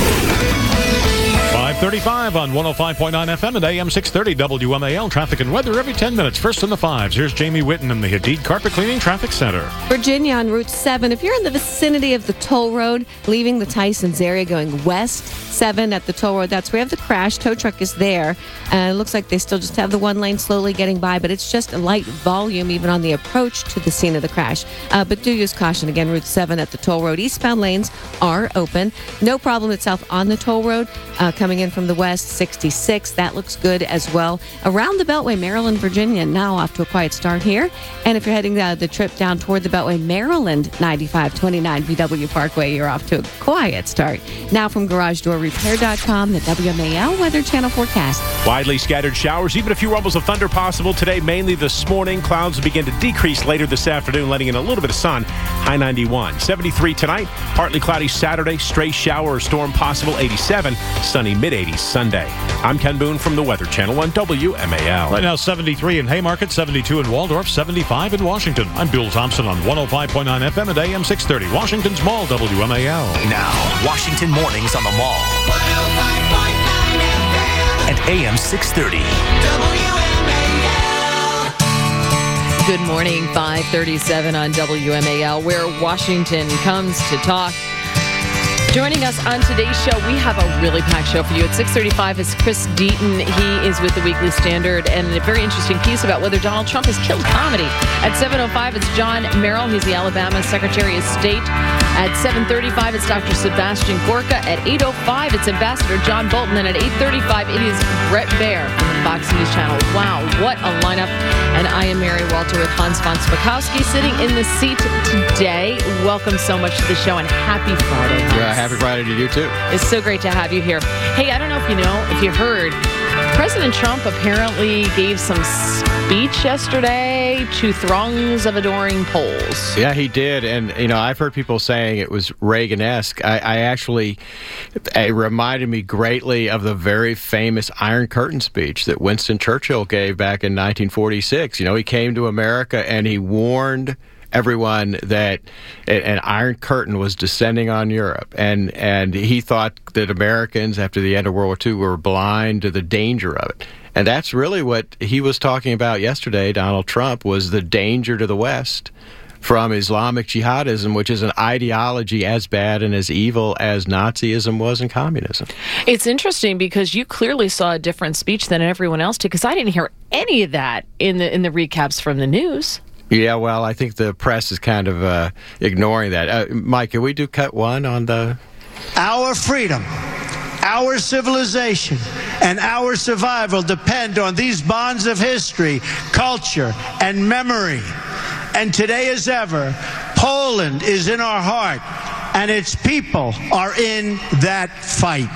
5:35 on 105.9 FM and AM 630 WMAL. Traffic and weather every 10 minutes. First in the 5s. Here's Jamie Whitten in the Hadid Carpet Cleaning Traffic Center. Virginia on Route 7. If you're in the vicinity of the toll road, leaving the Tysons area going west, 7 at the toll road, that's where we have the crash. Tow truck is there. It looks like they still just have the one lane slowly getting by, but it's just a light volume even on the approach to the scene of the crash. But do use caution. Again, Route 7 at the toll road. Eastbound lanes are open. No problem itself on the toll road. Coming in from the west, 66. That looks good as well. Around the Beltway, Maryland, Virginia, now off to a quiet start here. And if you're heading the trip down toward the Beltway, Maryland, 9529 BW Parkway, you're off to a quiet start. Now from GarageDoorRepair.com, the WMAL Weather Channel forecast. Widely scattered showers, even a few rumbles of thunder possible today, mainly this morning. Clouds will begin to decrease later this afternoon, letting in a little bit of sun. High 91. 73 tonight. Partly cloudy Saturday. Stray shower or storm possible. 87. Sunny mid-80s Sunday. I'm Ken Boone from the Weather Channel on WMAL. Right now, 73 in Haymarket, 72 in Waldorf, 75 in Washington. I'm Bill Thompson on 105.9 FM and AM 630. Washington's Mall, WMAL. Now, Washington mornings on the Mall. 105.9 FM and AM 630. WMAL. Good morning, 5:37 on WMAL, where Washington comes to talk. Joining us on today's show, we have a really packed show for you. At 6:35 is Chris Deaton. He is with the Weekly Standard, and a very interesting piece about whether Donald Trump has killed comedy. At 7:05, it's John Merrill. He's the Alabama Secretary of State. At 7:35, it's Dr. Sebastian Gorka. At 8:05, it's Ambassador John Bolton. And at 8:35, it is Brett Baer from the Fox News Channel. Wow, what a lineup. And I am Mary Walter with Hans von Spakowski sitting in the seat today. Welcome so much to the show, and happy Friday, Hans. Yeah, happy Friday to you, too. It's so great to have you here. Hey, I don't know if you heard, President Trump apparently gave some speech yesterday to throngs of adoring Poles. Yeah, he did. And, I've heard people saying it was Reagan-esque. It reminded me greatly of the very famous Iron Curtain speech that Winston Churchill gave back in 1946. He came to America and he warned everyone that an Iron Curtain was descending on Europe, and he thought that Americans after the end of World War II were blind to the danger of it. And that's really what he was talking about yesterday, Donald Trump, was the danger to the West from Islamic jihadism, which is an ideology as bad and as evil as Nazism was in communism. It's interesting because you clearly saw a different speech than everyone else did, because I didn't hear any of that in the recaps from the news. Yeah, well, I think the press is kind of ignoring that. Mike, can we do cut one on the... Our freedom, our civilization, and our survival depend on these bonds of history, culture, and memory. And today as ever, Poland is in our heart, and its people are in that fight.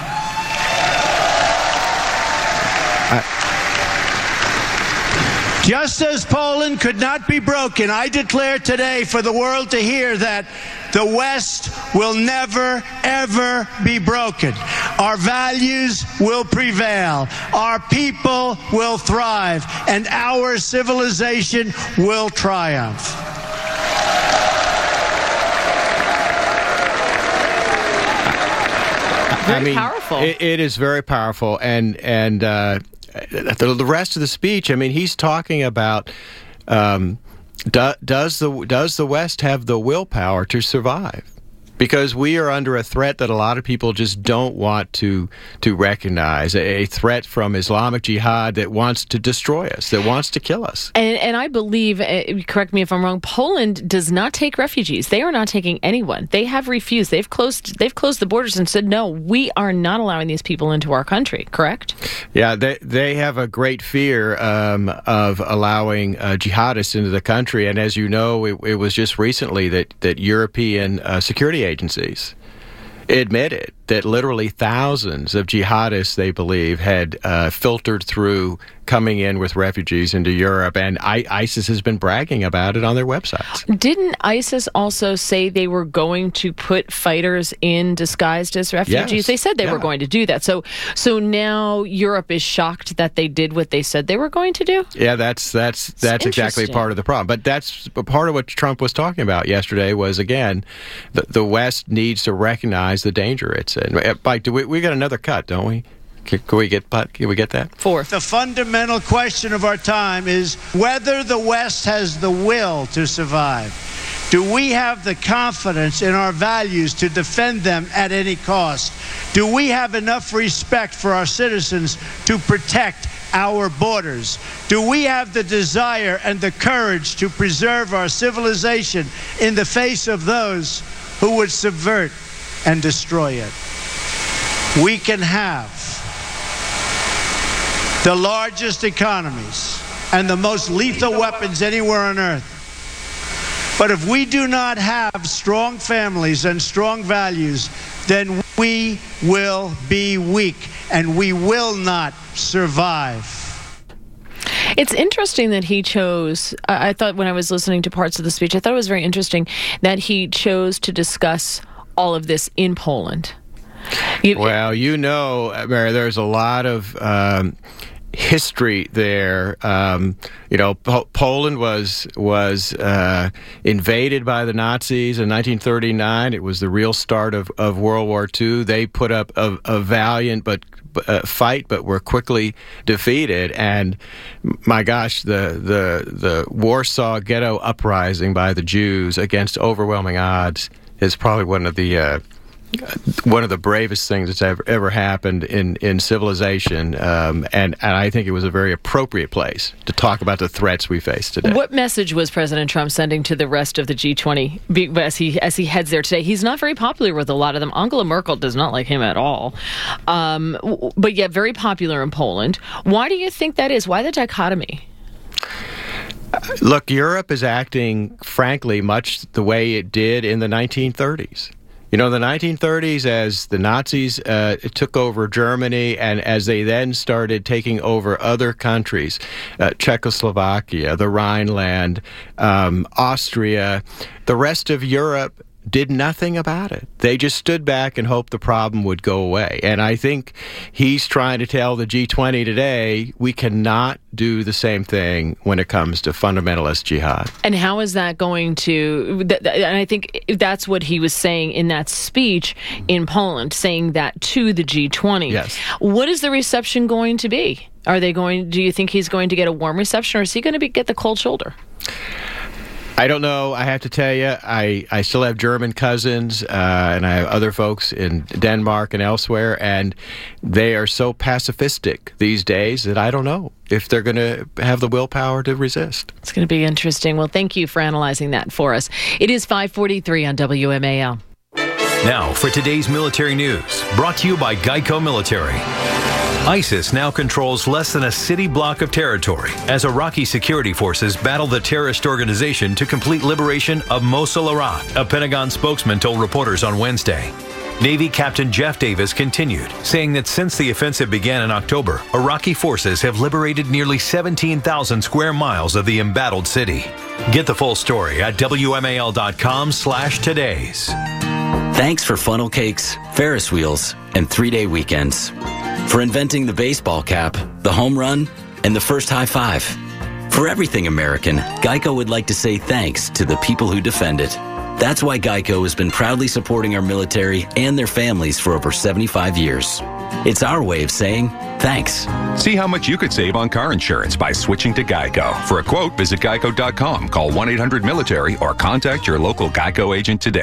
Just as Poland could not be broken, I declare today for the world to hear that the West will never, ever be broken. Our values will prevail. Our people will thrive. And our civilization will triumph. Very powerful. It is very powerful. And the rest of the speech, he's talking about does the West have the willpower to survive? Because we are under a threat that a lot of people just don't want to recognize, a threat from Islamic Jihad that wants to destroy us, that wants to kill us. And I believe, correct me if I'm wrong, Poland does not take refugees. They are not taking anyone. They have refused. They've closed the borders and said, no, we are not allowing these people into our country, correct? Yeah, they have a great fear of allowing jihadists into the country. And as you know, it was just recently that European security agencies admitted that literally thousands of jihadists, they believe, had filtered through coming in with refugees into Europe, and ISIS has been bragging about it on their websites. Didn't ISIS also say they were going to put fighters in disguised as refugees? Yes. They said they were going to do that. So now Europe is shocked that they did what they said they were going to do? Yeah, that's exactly part of the problem. But that's part of what Trump was talking about yesterday was, again, the West needs to recognize the danger it's in. Mike, we got another cut, don't we? Can we get that? Fourth. The fundamental question of our time is whether the West has the will to survive. Do we have the confidence in our values to defend them at any cost? Do we have enough respect for our citizens to protect our borders? Do we have the desire and the courage to preserve our civilization in the face of those who would subvert and destroy it? We can have the largest economies and the most lethal weapons anywhere on earth. But if we do not have strong families and strong values, then we will be weak and we will not survive. It's interesting that he chose, I thought when I was listening to parts of the speech, I thought it was very interesting that he chose to discuss all of this in Poland. Well, Mary, there's a lot of history there. Poland was invaded by the Nazis in 1939. It was the real start of World War II. They put up a valiant fight, but were quickly defeated. And my gosh, the Warsaw Ghetto uprising by the Jews against overwhelming odds is probably one of the bravest things that's ever happened in civilization, and I think it was a very appropriate place to talk about the threats we face today. What message was President Trump sending to the rest of the G20 as he heads there today? He's not very popular with a lot of them. Angela Merkel does not like him at all, but yet very popular in Poland. Why do you think that is? Why the dichotomy? Look, Europe is acting, frankly, much the way it did in the 1930s. In the 1930s, as the Nazis took over Germany and as they then started taking over other countries, Czechoslovakia, the Rhineland, Austria, the rest of Europe did nothing about it. They just stood back and hoped the problem would go away. And I think he's trying to tell the G20 today, we cannot do the same thing when it comes to fundamentalist jihad. And how is that going to... And I think that's what he was saying in that speech in Poland, saying that to the G20. Yes. What is the reception going to be? Do you think he's going to get a warm reception, or is he going to get the cold shoulder? I don't know. I have to tell you, I still have German cousins, and I have other folks in Denmark and elsewhere, and they are so pacifistic these days that I don't know if they're going to have the willpower to resist. It's going to be interesting. Well, thank you for analyzing that for us. It is 5:43 on WMAL. Now for today's military news, brought to you by Geico Military. ISIS now controls less than a city block of territory as Iraqi security forces battle the terrorist organization to complete liberation of Mosul, Iraq, a Pentagon spokesman told reporters on Wednesday. Navy Captain Jeff Davis continued, saying that since the offensive began in October, Iraqi forces have liberated nearly 17,000 square miles of the embattled city. Get the full story at WMAL.com/todays. Thanks for funnel cakes, Ferris wheels, and 3-day weekends. For inventing the baseball cap, the home run, and the first high five. For everything American, Geico would like to say thanks to the people who defend it. That's why Geico has been proudly supporting our military and their families for over 75 years. It's our way of saying thanks. See how much you could save on car insurance by switching to Geico. For a quote, visit geico.com, call 1-800-MILITARY, or contact your local Geico agent today.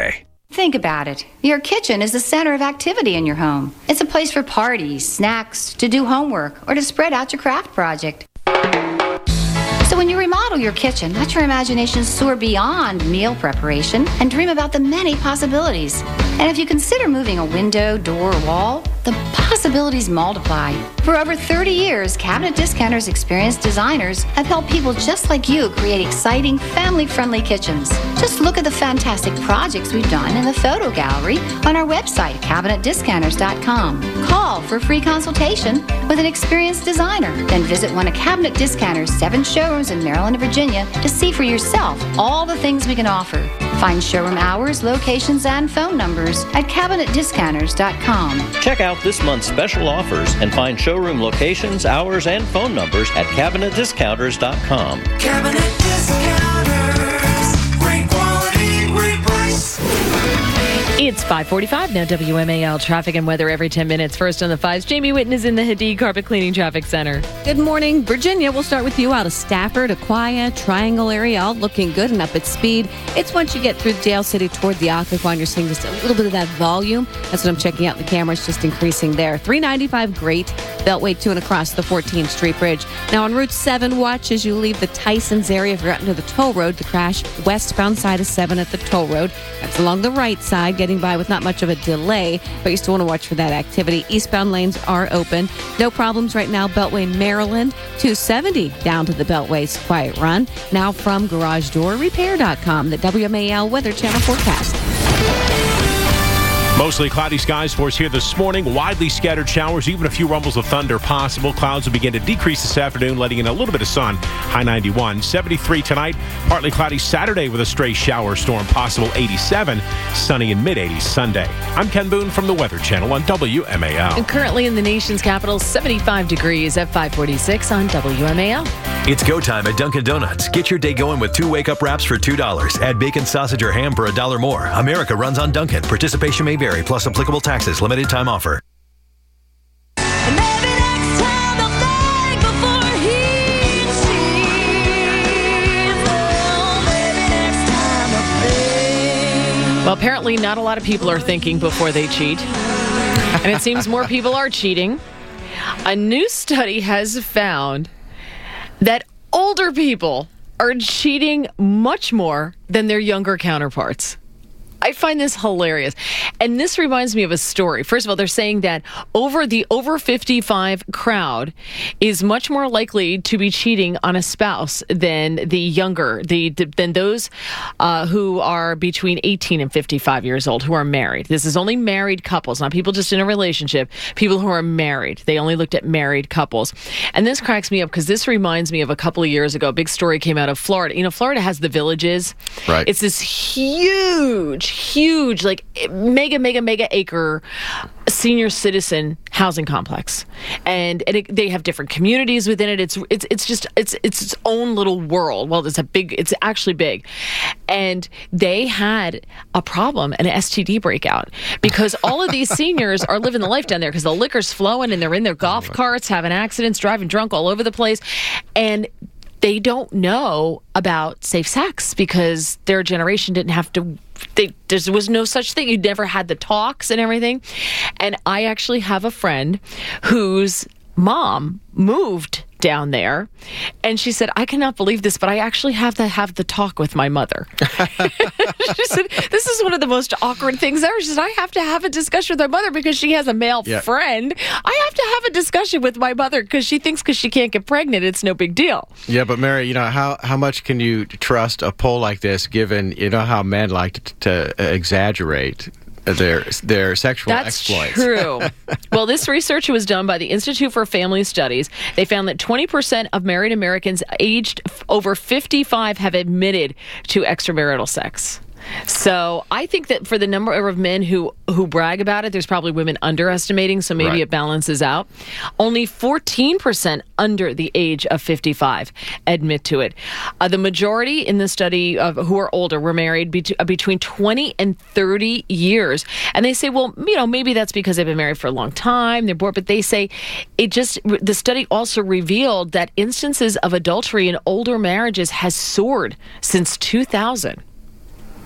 Think about it. Your kitchen is the center of activity in your home. It's a place for parties, snacks, to do homework, or to spread out your craft project. So when you remodel your kitchen, let your imagination soar beyond meal preparation and dream about the many possibilities. And if you consider moving a window, door, or wall, the possibilities multiply. For over 30 years, Cabinet Discounter's experienced designers have helped people just like you create exciting, family-friendly kitchens. Just look at the fantastic projects we've done in the photo gallery on our website, CabinetDiscounters.com. Call for a free consultation with an experienced designer. Then visit one of Cabinet Discounter's 7 showrooms in Maryland and Virginia to see for yourself all the things we can offer. Find showroom hours, locations, and phone numbers at CabinetDiscounters.com. Check out this month's special offers and find showroom locations, hours, and phone numbers at CabinetDiscounters.com. Cabinet Discounters. Great quality, great price. It's 5:45 now. WMAL traffic and weather every 10 minutes. First on the 5s, Jamie Whitten is in the Hadid Carpet Cleaning Traffic Center. Good morning, Virginia. We'll start with you out of Stafford, Aquia, Triangle area, all looking good and up at speed. It's once you get through Dale City toward the Occoquan, you're seeing just a little bit of that volume. That's what I'm checking out. The camera's just increasing there. 395 great. Beltway to and across the 14th Street Bridge. Now on Route 7, watch as you leave the Tysons area. If you're out into the toll road, the crash westbound side of 7 at the toll road. That's along the right side, getting by with not much of a delay, but you still want to watch for that activity. Eastbound lanes are open. No problems right now. Beltway, Maryland, 270 down to the Beltway's quiet run. Now from GarageDoorRepair.com, the WMAL Weather Channel forecast. Mostly cloudy skies for us here this morning. Widely scattered showers, even a few rumbles of thunder possible. Clouds will begin to decrease this afternoon, letting in a little bit of sun. High 91. 73 tonight. Partly cloudy Saturday with a stray shower storm possible. 87. Sunny in mid-80s Sunday. I'm Ken Boone from the Weather Channel on WMAL. And currently in the nation's capital, 75 degrees at 546 on WMAL. It's go time at Dunkin' Donuts. Get your day going with 2 wake-up wraps for $2. Add bacon, sausage, or ham for $1 more. America runs on Dunkin'. Participation may vary, plus applicable taxes. Limited time offer. Well, apparently not a lot of people are thinking before they cheat. And it seems more people are cheating. A new study has found that older people are cheating much more than their younger counterparts. I find this hilarious. And this reminds me of a story. First of all, they're saying that over 55 crowd is much more likely to be cheating on a spouse than the younger, than those who are between 18 and 55 years old who are married. This is only married couples, not people just in a relationship, people who are married. They only looked at married couples. And this cracks me up because this reminds me of a couple of years ago. A big story came out of Florida. You know, Florida has the Villages. Right. It's this huge, like mega acre senior citizen housing complex, and they have different communities within it. It's its own little world. Well, it's actually big, and they had a problem, an STD breakout, because all of these seniors are living the life down there because the liquor's flowing and they're in their golf carts, having accidents, driving drunk all over the place, and they don't know about safe sex because their generation didn't have to. There was no such thing. You never had the talks and everything. And I actually have a friend whose mom moved down there, and she said, I cannot believe this, but I actually have to have the talk with my mother. She said, this is one of the most awkward things ever. She said, I have to have a discussion with my mother because she has a male friend. I have to have a discussion with my mother because she thinks because she can't get pregnant, it's no big deal. Yeah, but Mary, you know, how much can you trust a poll like this given, you know, how men like to exaggerate their sexual exploits? That's true. Well, this research was done by the Institute for Family Studies. They found that 20% of married Americans aged over 55 have admitted to extramarital sex. So I think that for the number of men who brag about it, there's probably women underestimating, so maybe it balances out. Only 14% under the age of 55 admit to it. The majority in the study of who are older were married between 20 and 30 years. And they say, well, you know, maybe that's because they've been married for a long time, they're bored, but they say the study also revealed that instances of adultery in older marriages has soared since 2000.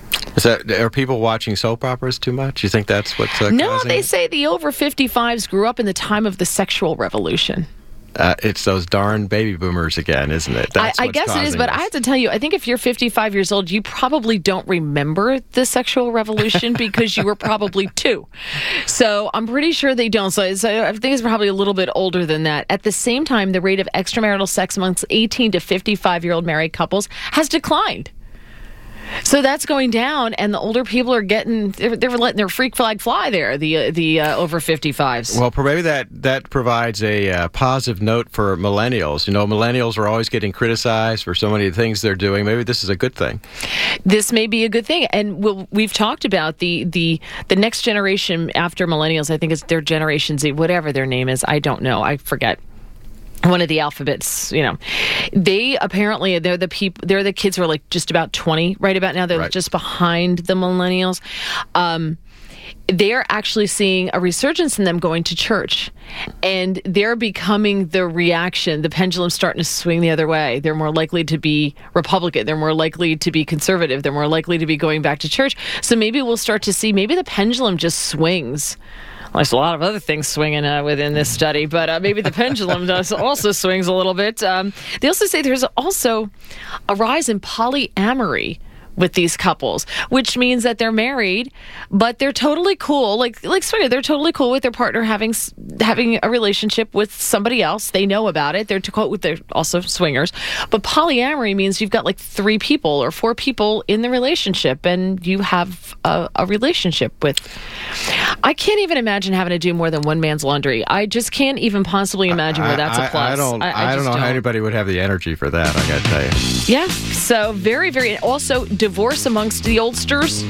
Are people watching soap operas too much? You think that's what's No, causing they it? say the over 55s grew up in the time of the sexual revolution. It's those darn baby boomers again, isn't it? I guess it is, but I have to tell you, I think if you're 55 years old, you probably don't remember the sexual revolution because you were probably 2. So I'm pretty sure they don't. So I think it's probably a little bit older than that. At the same time, the rate of extramarital sex amongst 18 to 55-year-old married couples has declined. So that's going down, and the older people are they're letting their freak flag fly there, the over 55s. Well, maybe that provides a positive note for millennials. You know, millennials are always getting criticized for so many things they're doing. Maybe this is a good thing. This may be a good thing, and we've talked about the next generation after millennials. I think it's their Generation Z, whatever their name is. I don't know. I forget. One of the alphabets, you know, they apparently they're the kids who are like just about 20 right about now. They're just behind the millennials. They're actually seeing a resurgence in them going to church, and they're becoming the reaction. The pendulum's starting to swing the other way. They're more likely to be Republican. They're more likely to be conservative. They're more likely to be going back to church. So maybe we'll start to see maybe the pendulum just swings. Well, there's a lot of other things swinging within this study, but maybe the pendulum also swings a little bit. They also say there's also a rise in polyamory with these couples, which means that they're married, but they're totally cool. Like they're totally cool with their partner having a relationship with somebody else. They know about it. They're also swingers. But polyamory means you've got like 3 people or 4 people in the relationship, and you have a relationship with. I can't even imagine having to do more than one man's laundry. I just can't even possibly imagine where that's a plus. I don't know how anybody would have the energy for that, I got to tell you. Yeah, so very, very... Also, divorce amongst the oldsters,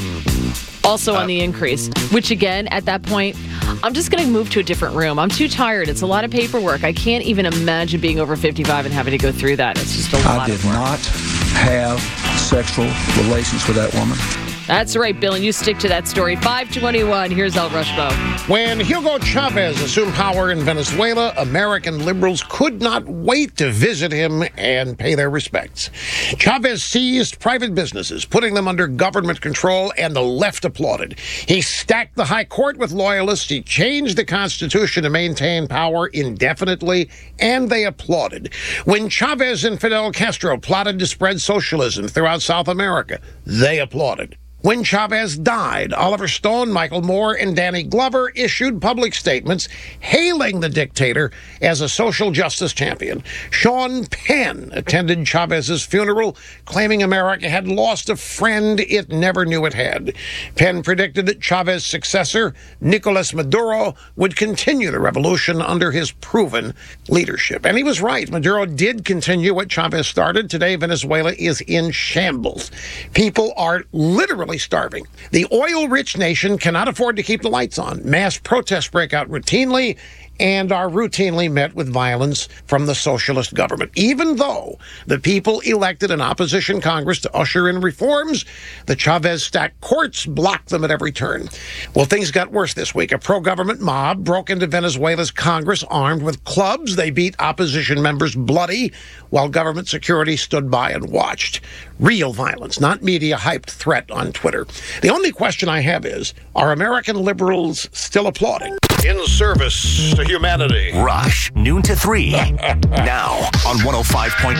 also on the increase. Which, again, at that point, I'm just going to move to a different room. I'm too tired. It's a lot of paperwork. I can't even imagine being over 55 and having to go through that. It's just a lot of work. I did not have sexual relations with that woman. That's right, Bill, and you stick to that story. 521, here's El Rushbo. When Hugo Chavez assumed power in Venezuela, American liberals could not wait to visit him and pay their respects. Chavez seized private businesses, putting them under government control, and the left applauded. He stacked the high court with loyalists, he changed the Constitution to maintain power indefinitely, and they applauded. When Chavez and Fidel Castro plotted to spread socialism throughout South America, they applauded. When Chavez died, Oliver Stone, Michael Moore, and Danny Glover issued public statements hailing the dictator as a social justice champion. Sean Penn attended Chavez's funeral, claiming America had lost a friend it never knew it had. Penn predicted that Chavez's successor, Nicolas Maduro, would continue the revolution under his proven leadership. And he was right. Maduro did continue what Chavez started. Today, Venezuela is in shambles. People are literally starving. The oil-rich nation cannot afford to keep the lights on. Mass protests break out routinely and are routinely met with violence from the socialist government. Even though the people elected an opposition Congress to usher in reforms, the Chavez-stacked courts blocked them at every turn. Well, things got worse this week. A pro-government mob broke into Venezuela's Congress armed with clubs. They beat opposition members bloody while government security stood by and watched. Real violence, not media-hyped threat on Twitter. The only question I have is, are American liberals still applauding? In service to humanity. Rush, noon to 3. Now on 105.9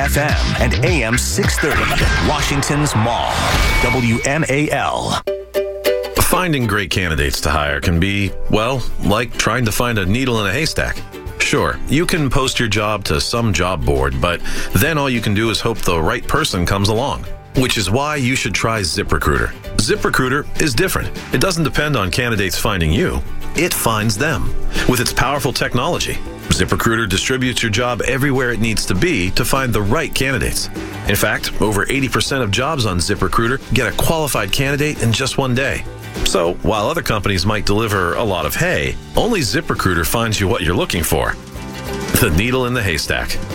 FM and AM 630. Washington's Mall. WMAL. Finding great candidates to hire can be, well, like trying to find a needle in a haystack. Sure, you can post your job to some job board, but then all you can do is hope the right person comes along. Which is why you should try ZipRecruiter. ZipRecruiter is different. It doesn't depend on candidates finding you. It finds them. With its powerful technology, ZipRecruiter distributes your job everywhere it needs to be to find the right candidates. In fact, over 80% of jobs on ZipRecruiter get a qualified candidate in just one day. So, while other companies might deliver a lot of hay, only ZipRecruiter finds you what you're looking for. The needle in the haystack.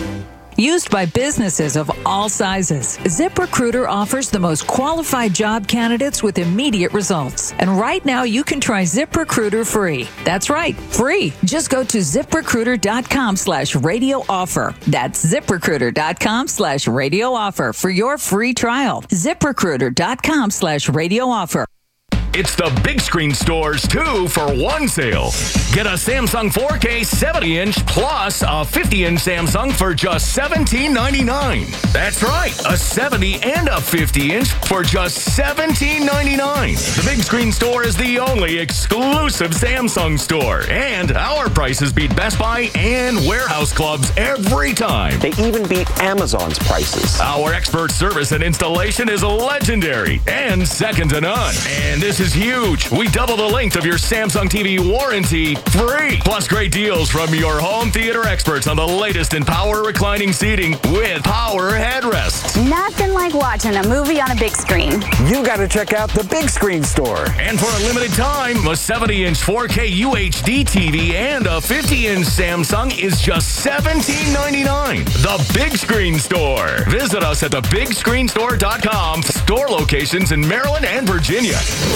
used by businesses of all sizes. ZipRecruiter offers the most qualified job candidates with immediate results. And right now, you can try ZipRecruiter free. That's right, free. Just go to ZipRecruiter.com/radio offer. That's ZipRecruiter.com/radio offer for your free trial. ZipRecruiter.com/radio offer. It's the Big Screen Store's 2-for-1 sale. Get a Samsung 4K 70-inch plus a 50-inch Samsung for just $17.99. That's right, a 70 and a 50-inch for just $17.99. The Big Screen Store is the only exclusive Samsung store, and our prices beat Best Buy and warehouse clubs every time. They even beat Amazon's prices. Our expert service and installation is legendary and second to none. And this is huge. We double the length of your Samsung TV warranty free. Plus great deals from your home theater experts on the latest in power reclining seating with power headrests. Nothing like watching a movie on a big screen. You got to check out the Big Screen Store. And for a limited time, a 70-inch 4K UHD TV and a 50-inch Samsung is just $17.99. The Big Screen Store. Visit us at thebigscreenstore.com. Store locations in Maryland and Virginia.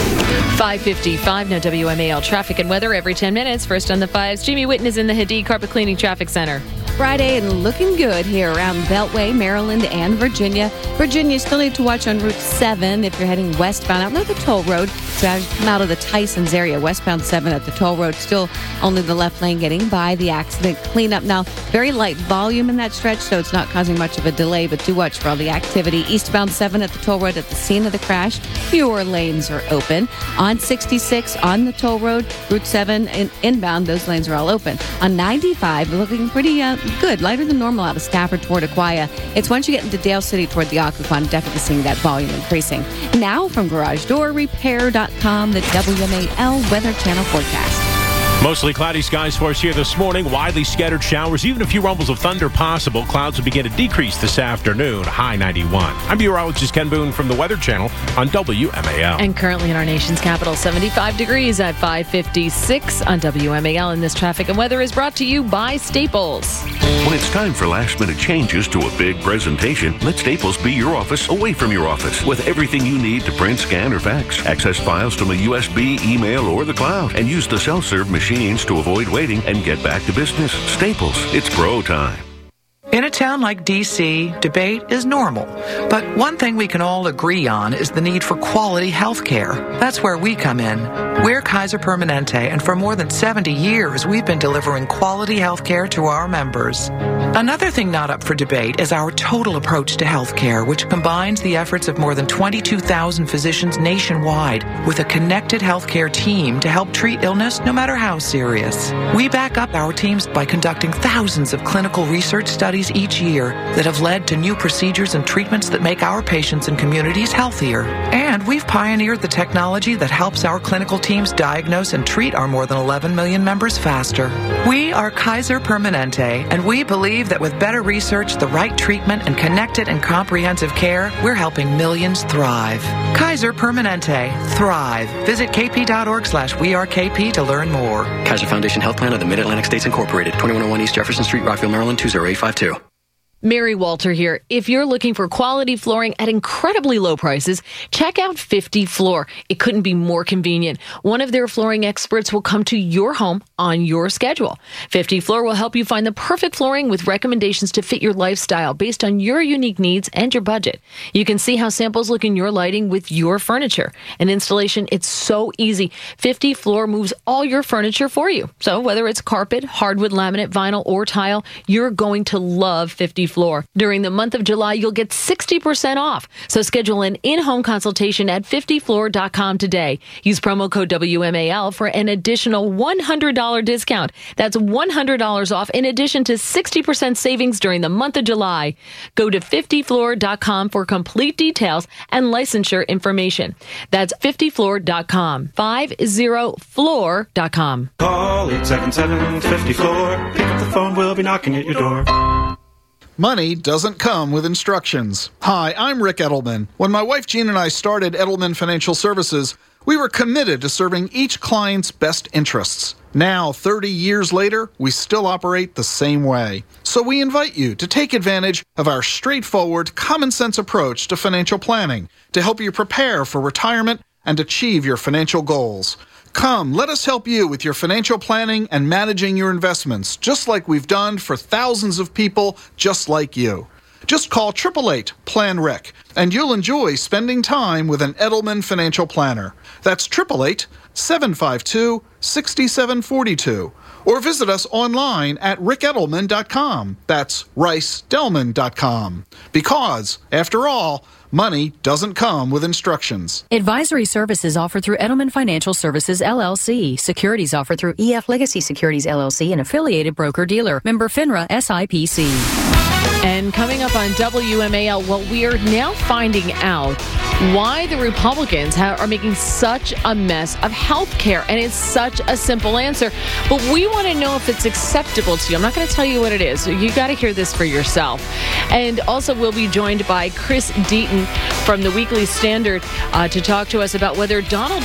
5:55 now. WMAL traffic and weather every 10 minutes. First on the 5s, Jimmy Whitten is in the Hadid Carpet Cleaning Traffic Center. Friday and looking good here around Beltway, Maryland, and Virginia. Virginia, still need to watch on Route 7 if you're heading westbound out near the toll road. So as you come out of the Tysons area, westbound 7 at the toll road, still only the left lane getting by the accident cleanup. Now, very light volume in that stretch, so it's not causing much of a delay, but do watch for all the activity. Eastbound 7 at the toll road at the scene of the crash. Fewer lanes are open. On 66 on the toll road, Route 7 inbound, those lanes are all open. On 95, looking pretty good, lighter than normal out of Stafford toward Aquia. It's once you get into Dale City toward the Occoquan, definitely seeing that volume increasing. Now from GarageDoorRepair.com, the WMAL Weather Channel forecast. Mostly cloudy skies for us here this morning. Widely scattered showers, even a few rumbles of thunder possible. Clouds will begin to decrease this afternoon. High 91. I'm meteorologist Ken Boone from the Weather Channel on WMAL. And currently in our nation's capital, 75 degrees at 5:56 on WMAL. And this traffic and weather is brought to you by Staples. When it's time for last-minute changes to a big presentation, let Staples be your office away from your office with everything you need to print, scan, or fax. Access files from a USB, email, or the cloud, and use the self-serve machines to avoid waiting and get back to business. Staples, it's pro time. In a town like D.C., debate is normal. But one thing we can all agree on is the need for quality health care. That's where we come in. We're Kaiser Permanente, and for more than 70 years, we've been delivering quality health care to our members. Another thing not up for debate is our total approach to health care, which combines the efforts of more than 22,000 physicians nationwide with a connected health care team to help treat illness no matter how serious. We back up our teams by conducting thousands of clinical research studies each year that have led to new procedures and treatments that make our patients and communities healthier. And we've pioneered the technology that helps our clinical teams diagnose and treat our more than 11 million members faster. We are Kaiser Permanente, and we believe that with better research, the right treatment, and connected and comprehensive care, we're helping millions thrive. Kaiser Permanente. Thrive. Visit kp.org/wearekp to learn more. Kaiser Foundation Health Plan of the Mid-Atlantic States Incorporated, 2101 East Jefferson Street, Rockville, Maryland, 20852. Mary Walter here. If you're looking for quality flooring at incredibly low prices, check out 50 Floor. It couldn't be more convenient. One of their flooring experts will come to your home on your schedule. 50 Floor will help you find the perfect flooring with recommendations to fit your lifestyle based on your unique needs and your budget. You can see how samples look in your lighting with your furniture. And installation, it's so easy. 50 Floor moves all your furniture for you. So whether it's carpet, hardwood, laminate, vinyl, or tile, you're going to love 50 Floor. During the month of July, you'll get 60% off. So schedule an in-home consultation at 50floor.com today. Use promo code WMAL for an additional $100 discount. That's $100 off in addition to 60% savings during the month of July. Go to 50floor.com for complete details and licensure information. That's 50floor.com. 50floor.com. Call 877-50-FLOOR. Pick up the phone, we'll be knocking at your door. Money doesn't come with instructions. Hi, I'm Rick Edelman. When my wife Jean and I started Edelman Financial Services, we were committed to serving each client's best interests. Now, 30 years later, we still operate the same way. So we invite you to take advantage of our straightforward, common-sense approach to financial planning to help you prepare for retirement and achieve your financial goals. Come, let us help you with your financial planning and managing your investments, just like we've done for thousands of people just like you. Just call 888-PLAN-REC, and you'll enjoy spending time with an Edelman financial planner. That's 888-752-6742. Or visit us online at rickedelman.com. That's ricedelman.com. Because, after all, money doesn't come with instructions. Advisory services offered through Edelman Financial Services, LLC. Securities offered through EF Legacy Securities, LLC, an affiliated broker-dealer. Member FINRA, SIPC. And coming up on WMAL, well, we are now finding out why the Republicans are making such a mess of health care. And it's such a simple answer. But we want to know if it's acceptable to you. I'm not going to tell you what it is. You got to hear this for yourself. And also, we'll be joined by Chris Deaton from the Weekly Standard to talk to us about whether Donald